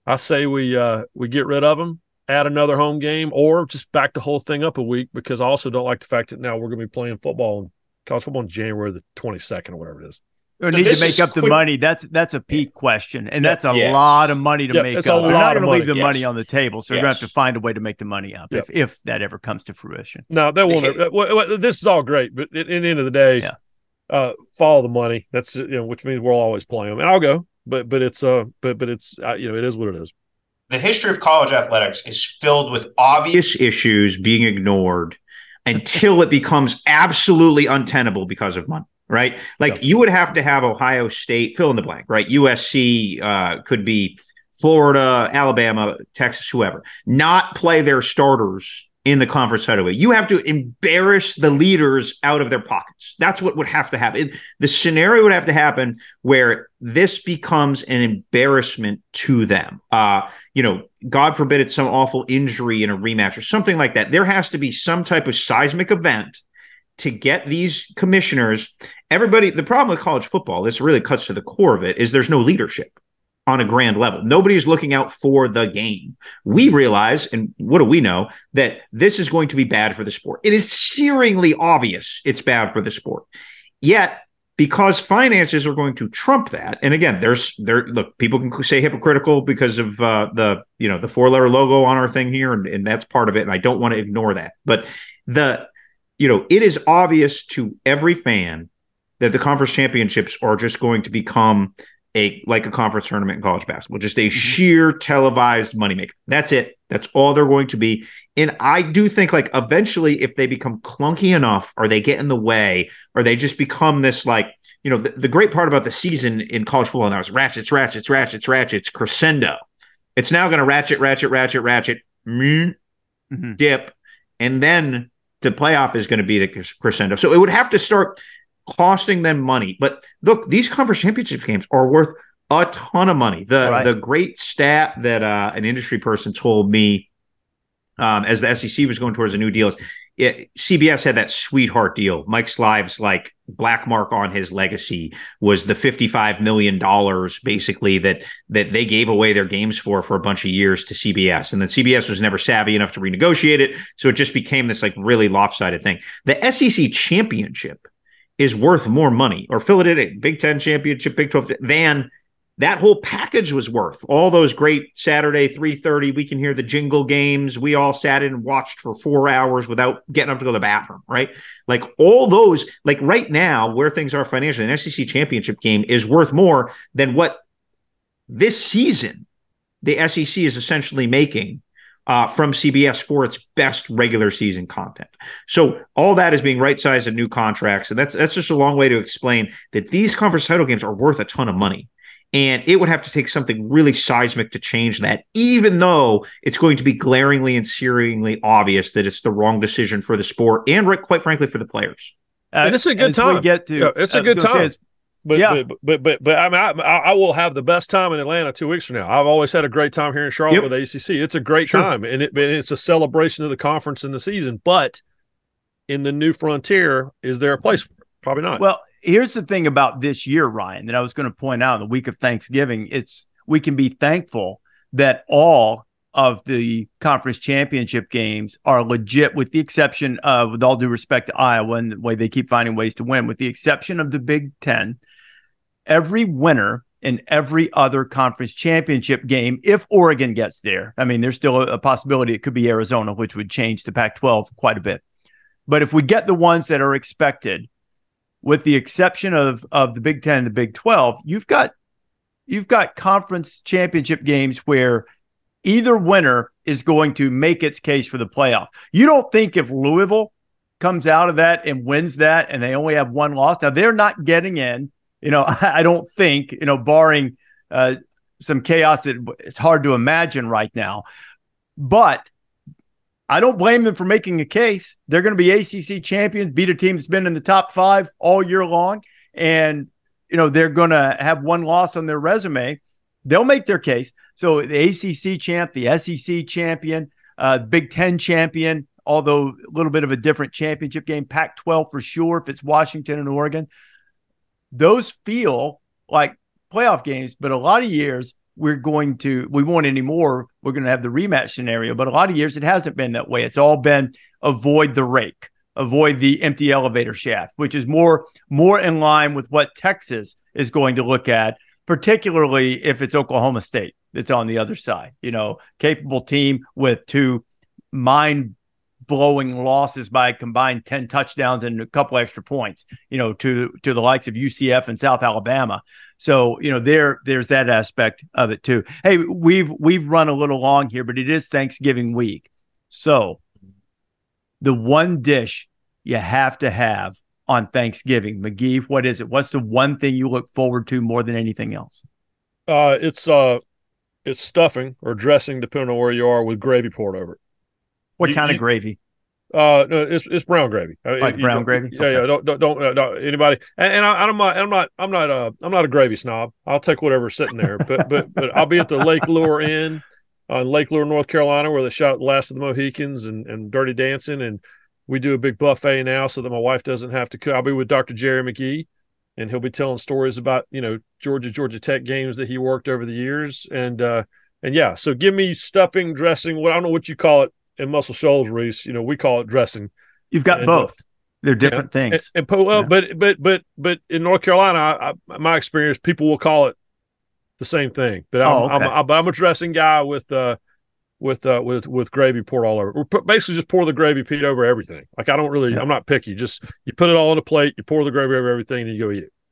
we get rid of them, add another home game, or just back the whole thing up a week, because I also don't like the fact that now we're going to be playing college football on January the 22nd or whatever it is. Or need to make up the money. That's a Pete question, and that's a lot of money to make up. They're not going to leave the money on the table, so you're going to have to find a way to make the money up if that ever comes to fruition. No, they won't. This is all great, but at the end of the day, follow the money. That's which means we'll always play them, and I'll go. But it's it is what it is. The history of college athletics is filled with obvious issues being ignored until it becomes absolutely untenable because of money. Right? Like you would have to have Ohio State, fill in the blank, right? USC, could be Florida, Alabama, Texas, whoever, not play their starters in the conference title. You have to embarrass the leaders out of their pockets. That's what would have to happen. The scenario would have to happen where this becomes an embarrassment to them. God forbid it's some awful injury in a rematch or something like that. There has to be some type of seismic event to get these commissioners, everybody. The problem with college football, this really cuts to the core of it, is there's no leadership on a grand level. Nobody's looking out for the game. We realize, and what do we know, that this is going to be bad for the sport. It is searingly obvious it's bad for the sport. Yet, because finances are going to trump that. And again, look, people can say hypocritical because of the 4-letter logo on our thing here, and that's part of it. And I don't want to ignore that. But it is obvious to every fan that the conference championships are just going to become like a conference tournament in college basketball, just a sheer televised moneymaker. That's it. That's all they're going to be. And I do think like eventually if they become clunky enough, or they get in the way, or they just become this the great part about the season in college football now is ratchets, crescendo. It's now going to ratchet, dip, and then the playoff is going to be the crescendo. So it would have to start costing them money. But look, these conference championship games are worth a ton of money. The great stat that an industry person told me as the SEC was going towards a new deal is CBS had that sweetheart deal. Mike Slive's black mark on his legacy was the $55 million basically that they gave away their games for a bunch of years to CBS. And then CBS was never savvy enough to renegotiate it. So it just became this really lopsided thing. The SEC championship is worth more money, or Philadelphia Big Ten championship, Big 12, than that whole package was worth. All those great Saturday 3:30, we can hear the jingle games. We all sat in and watched for 4 hours without getting up to go to the bathroom, right? All those, right now, where things are financially, an SEC championship game is worth more than what this season the SEC is essentially making from CBS for its best regular season content. So all that is being right-sized in new contracts. And that's just a long way to explain that these conference title games are worth a ton of money. And it would have to take something really seismic to change that, even though it's going to be glaringly and searingly obvious that it's the wrong decision for the sport and, quite frankly, for the players. And it's a good time. It's a good time. But I mean, I will have the best time in Atlanta 2 weeks from now. I've always had a great time here in Charlotte with ACC. It's a great time, and it's a celebration of the conference in the season. But in the new frontier, is there a place for it? Probably not. Well, here's the thing about this year, Ryan, that I was going to point out in the week of Thanksgiving. We can be thankful that all of the conference championship games are legit, with the exception of, with all due respect to Iowa and the way they keep finding ways to win, with the exception of the Big Ten. Every winner in every other conference championship game, if Oregon gets there, I mean, there's still a possibility it could be Arizona, which would change the Pac-12 quite a bit. But if we get the ones that are expected, with the exception of the Big Ten and the Big 12, you've got conference championship games where either winner is going to make its case for the playoff. You don't think if Louisville comes out of that and wins that and they only have one loss, now they're not getting in, I don't think, barring some chaos that it's hard to imagine right now. But I don't blame them for making a case. They're going to be ACC champions, beat a team that's been in the top 5 all year long. And, they're going to have one loss on their resume. They'll make their case. So the ACC champ, the SEC champion, Big Ten champion, although a little bit of a different championship game, Pac-12 for sure, if it's Washington and Oregon. Those feel like playoff games, but a lot of years we won't anymore. We're going to have the rematch scenario, but a lot of years it hasn't been that way. It's all been avoid the rake, avoid the empty elevator shaft, which is more in line with what Texas is going to look at, particularly if it's Oklahoma State that's on the other side. Capable team with 2 mind-blowing losses by a combined 10 touchdowns and a couple extra points, to the likes of UCF and South Alabama. So, there's that aspect of it too. Hey, we've run a little long here, but it is Thanksgiving week. So the one dish you have to have on Thanksgiving, McGee, what is it? What's the one thing you look forward to more than anything else? It's stuffing or dressing, depending on where you are, with gravy poured over it. What kind of gravy? No, it's brown gravy. Like brown gravy? Yeah, okay. Yeah. Don't anybody. And I'm not a gravy snob. I'll take whatever's sitting there. But I'll be at the Lake Lure Inn on Lake Lure, North Carolina, where they shot Last of the Mohicans and Dirty Dancing, and we do a big buffet now so that my wife doesn't have to cook. I'll be with Dr. Jerry McGee, and he'll be telling stories about Georgia Tech games that he worked over the years, and yeah. So give me stuffing, dressing. I don't know what you call it in Muscle Shoals, Reese. We call it dressing. You've got both. They're different things. But in North Carolina, my experience, people will call it the same thing. But I'm a dressing guy with gravy poured all over. Basically, just pour the gravy, Pete, over everything. Like I'm not picky. Just you put it all on a plate, you pour the gravy over everything, and you go eat it.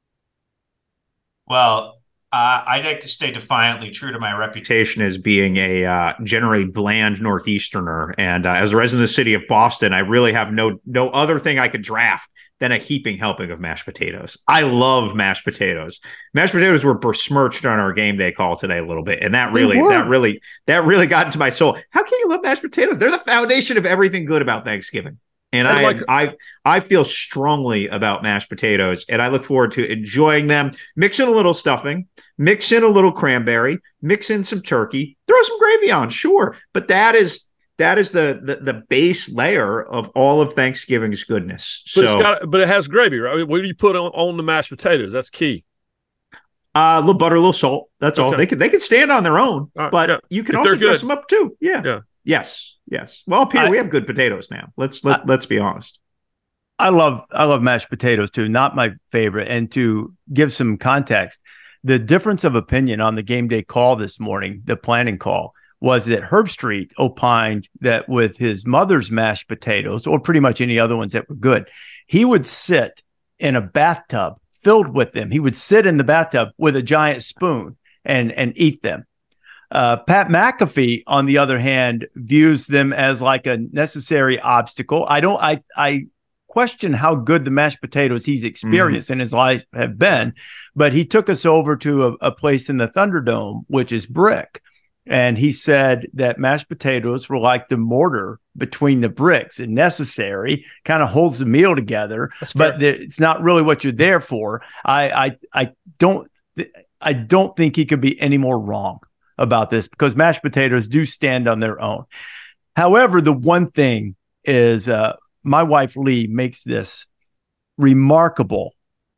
Well, I'd like to stay defiantly true to my reputation as being a generally bland Northeasterner. And as a resident of the city of Boston, I really have no other thing I could draft than a heaping helping of mashed potatoes. I love mashed potatoes. Mashed potatoes were besmirched on our game day call today a little bit. And that really got into my soul. How can you love mashed potatoes? They're the foundation of everything good about Thanksgiving. And I feel strongly about mashed potatoes, and I look forward to enjoying them. Mix in a little stuffing, mix in a little cranberry, mix in some turkey, throw some gravy on, sure. But that is the base layer of all of Thanksgiving's goodness. But it has gravy, right? What do you put on the mashed potatoes? That's key. A little butter, a little salt. That's all. They can stand on their own, but you can also dress them up too. Yeah. Yes. Well, Peter, we have good potatoes now. Let's be honest. I love mashed potatoes too. Not my favorite. And to give some context, the difference of opinion on the game day call this morning, the planning call, was that Herb Street opined that with his mother's mashed potatoes, or pretty much any other ones that were good, he would sit in a bathtub filled with them. He would sit in the bathtub with a giant spoon and eat them. Pat McAfee, on the other hand, views them as like a necessary obstacle. I question how good the mashed potatoes he's experienced in his life have been, but he took us over to a place in the Thunderdome, which is brick. And he said that mashed potatoes were like the mortar between the bricks and necessary, kind of holds the meal together, but it's not really what you're there for. I don't think he could be any more wrong about this, because mashed potatoes do stand on their own. However, the one thing is my wife Lee makes this remarkable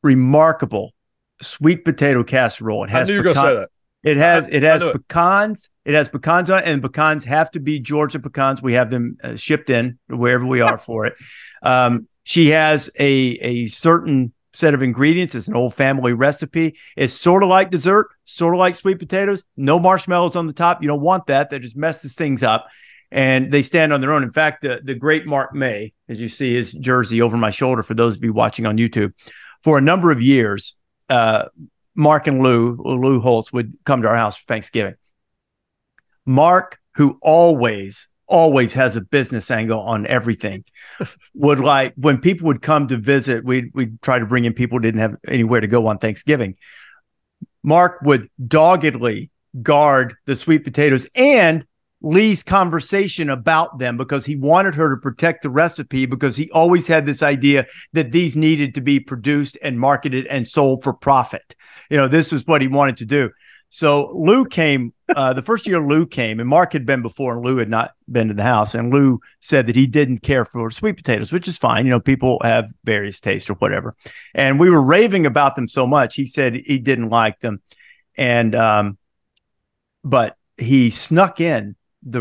sweet potato casserole. It has I knew you were going to say that. It has pecans. It has pecans on it, and pecans have to be Georgia pecans. We have them shipped in wherever we are for it. She has a certain set of ingredients. It's an old family recipe. It's sort of like dessert, sort of like sweet potatoes. No marshmallows on the top. You don't want that. That just messes things up. And they stand on their own. In fact, the great Mark May, as you see his jersey over my shoulder for those of you watching on YouTube, for a number of years, Mark and Lou Holtz would come to our house for Thanksgiving. Mark, who always has a business angle on everything, would, like, when people would come to visit, we'd try to bring in people who didn't have anywhere to go on Thanksgiving. Mark would doggedly guard the sweet potatoes and Lee's conversation about them, because he wanted her to protect the recipe, because he always had this idea that these needed to be produced and marketed and sold for profit. This is what he wanted to do. So Lou came, the first year Lou came, and Mark had been before, and Lou had not been to the house. And Lou said that he didn't care for sweet potatoes, which is fine. People have various tastes or whatever. And we were raving about them so much, he said he didn't like them. And, but he snuck in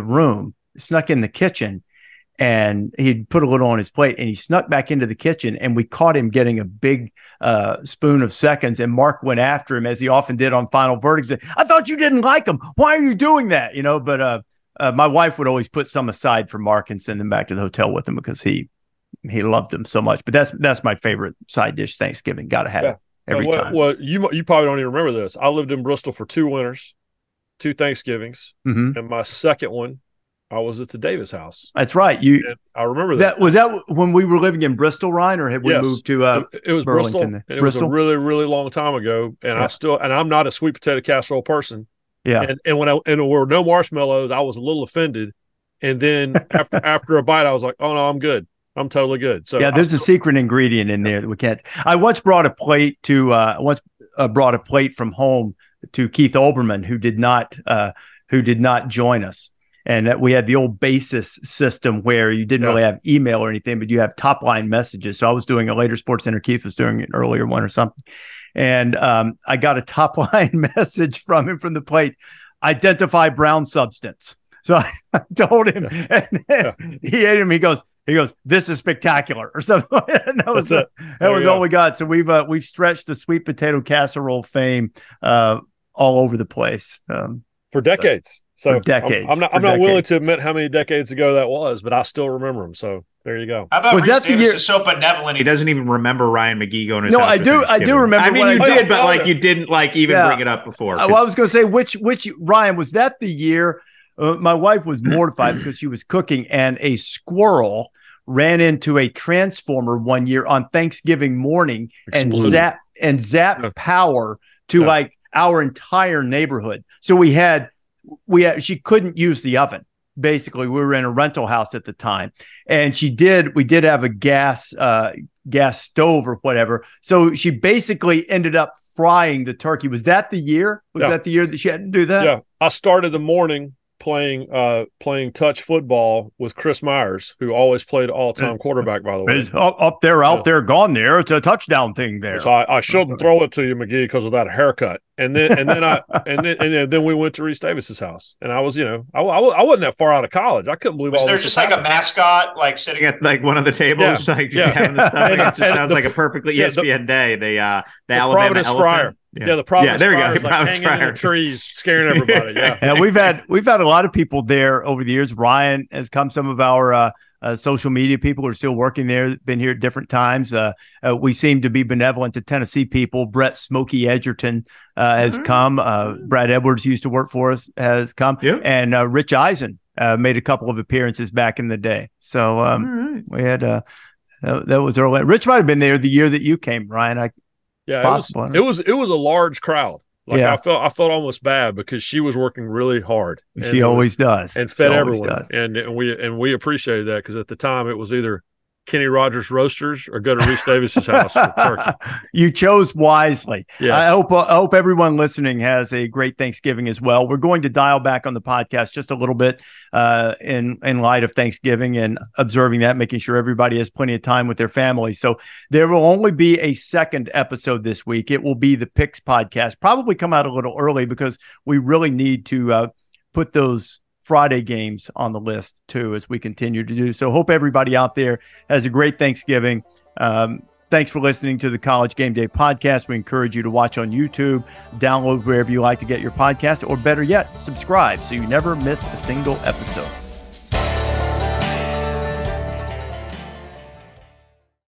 the kitchen, and he'd put a little on his plate, and he snuck back into the kitchen, and we caught him getting a big spoon of seconds. And Mark went after him, as he often did on Final Verdict. Said, "I thought you didn't like them. Why are you doing that?" But my wife would always put some aside for Mark and send them back to the hotel with him, because he loved them so much. But that's my favorite side dish Thanksgiving. Got to have it every time. Well, you probably don't even remember this. I lived in Bristol for 2 winters, 2 Thanksgivings, and my second one, I was at the Davis house. That's right. I remember that. Was that when we were living in Bristol, Ryan, or had we moved to it was Burlington? Bristol. It was a really, really long time ago, and I'm not a sweet potato casserole person. Yeah. And when there were no marshmallows, I was a little offended. And then after a bite, I was like, "Oh no, I'm good. I'm totally good." So there's a secret ingredient in there that we can't. I once brought a plate from home to Keith Olbermann, who did not join us. And that we had the old basis system where you didn't really have email or anything, but you have top line messages. So I was doing a later Sports Center. Keith was doing an earlier one or something. And I got a top line message from him from the plate: identify brown substance. So I told him, and he ate him. He goes, this is spectacular, or something. And that was all we got. So we've stretched the sweet potato casserole fame all over the place for decades. So for decades. I'm not willing to admit how many decades ago that was, but I still remember them. So there you go. How about Reese Davis is so benevolent he doesn't even remember Ryan McGee going to his house? I do remember. I mean, you did, but like you didn't like even bring it up before. Well, I was going to say which Ryan, was that the year my wife was mortified because she was cooking and a squirrel ran into a transformer one year on Thanksgiving morning and zapped power to like our entire neighborhood. So we had she couldn't use the oven. Basically, we were in a rental house at the time, and we did have a gas stove or whatever. So she basically ended up frying the turkey. Was that the year? Was that the year that she had to do that? Yeah. I started the morning playing touch football with Chris Myers, who always played all-time quarterback, by the way. Up there, gone there. It's a touchdown thing there. So I shouldn't throw it to you, McGee, because of that haircut. And then we went to Reese Davis's house, and I was, I wasn't that far out of college. I couldn't believe. Was there just like a mascot, like sitting at like one of the tables, having the stuff? It just sounds like a perfectly ESPN day. The Alabama Providence Friar. Yeah, the Providence there we Friar go. is like hanging in the trees, scaring everybody. Yeah, we've had a lot of people there over the years. Ryan has come. Some of our social media people are still working there. Been here at different times. We seem to be benevolent to Tennessee people. Brett Smokey Edgerton has come. Brad Edwards used to work for us, has come, and Rich Eisen made a couple of appearances back in the day. So we had that was early. Rich might have been there the year that you came, Ryan. It was a large crowd. Like I felt almost bad because she was working really hard. She always does, and fed everyone. And we appreciated that because at the time it was either Kenny Rogers Roasters or go to Reese Davis's house for turkey. You chose wisely. Yes. I hope everyone listening has a great Thanksgiving as well. We're going to dial back on the podcast just a little bit in light of Thanksgiving and observing that, making sure everybody has plenty of time with their family. So there will only be a second episode this week. It will be the Picks podcast. Probably come out a little early because we really need to put those Friday games on the list too, as we continue to do. So hope everybody out there has a great Thanksgiving. Thanks for listening to the College Game Day podcast. We encourage you to watch on YouTube, download wherever you like to get your podcast, or better yet, subscribe so you never miss a single episode.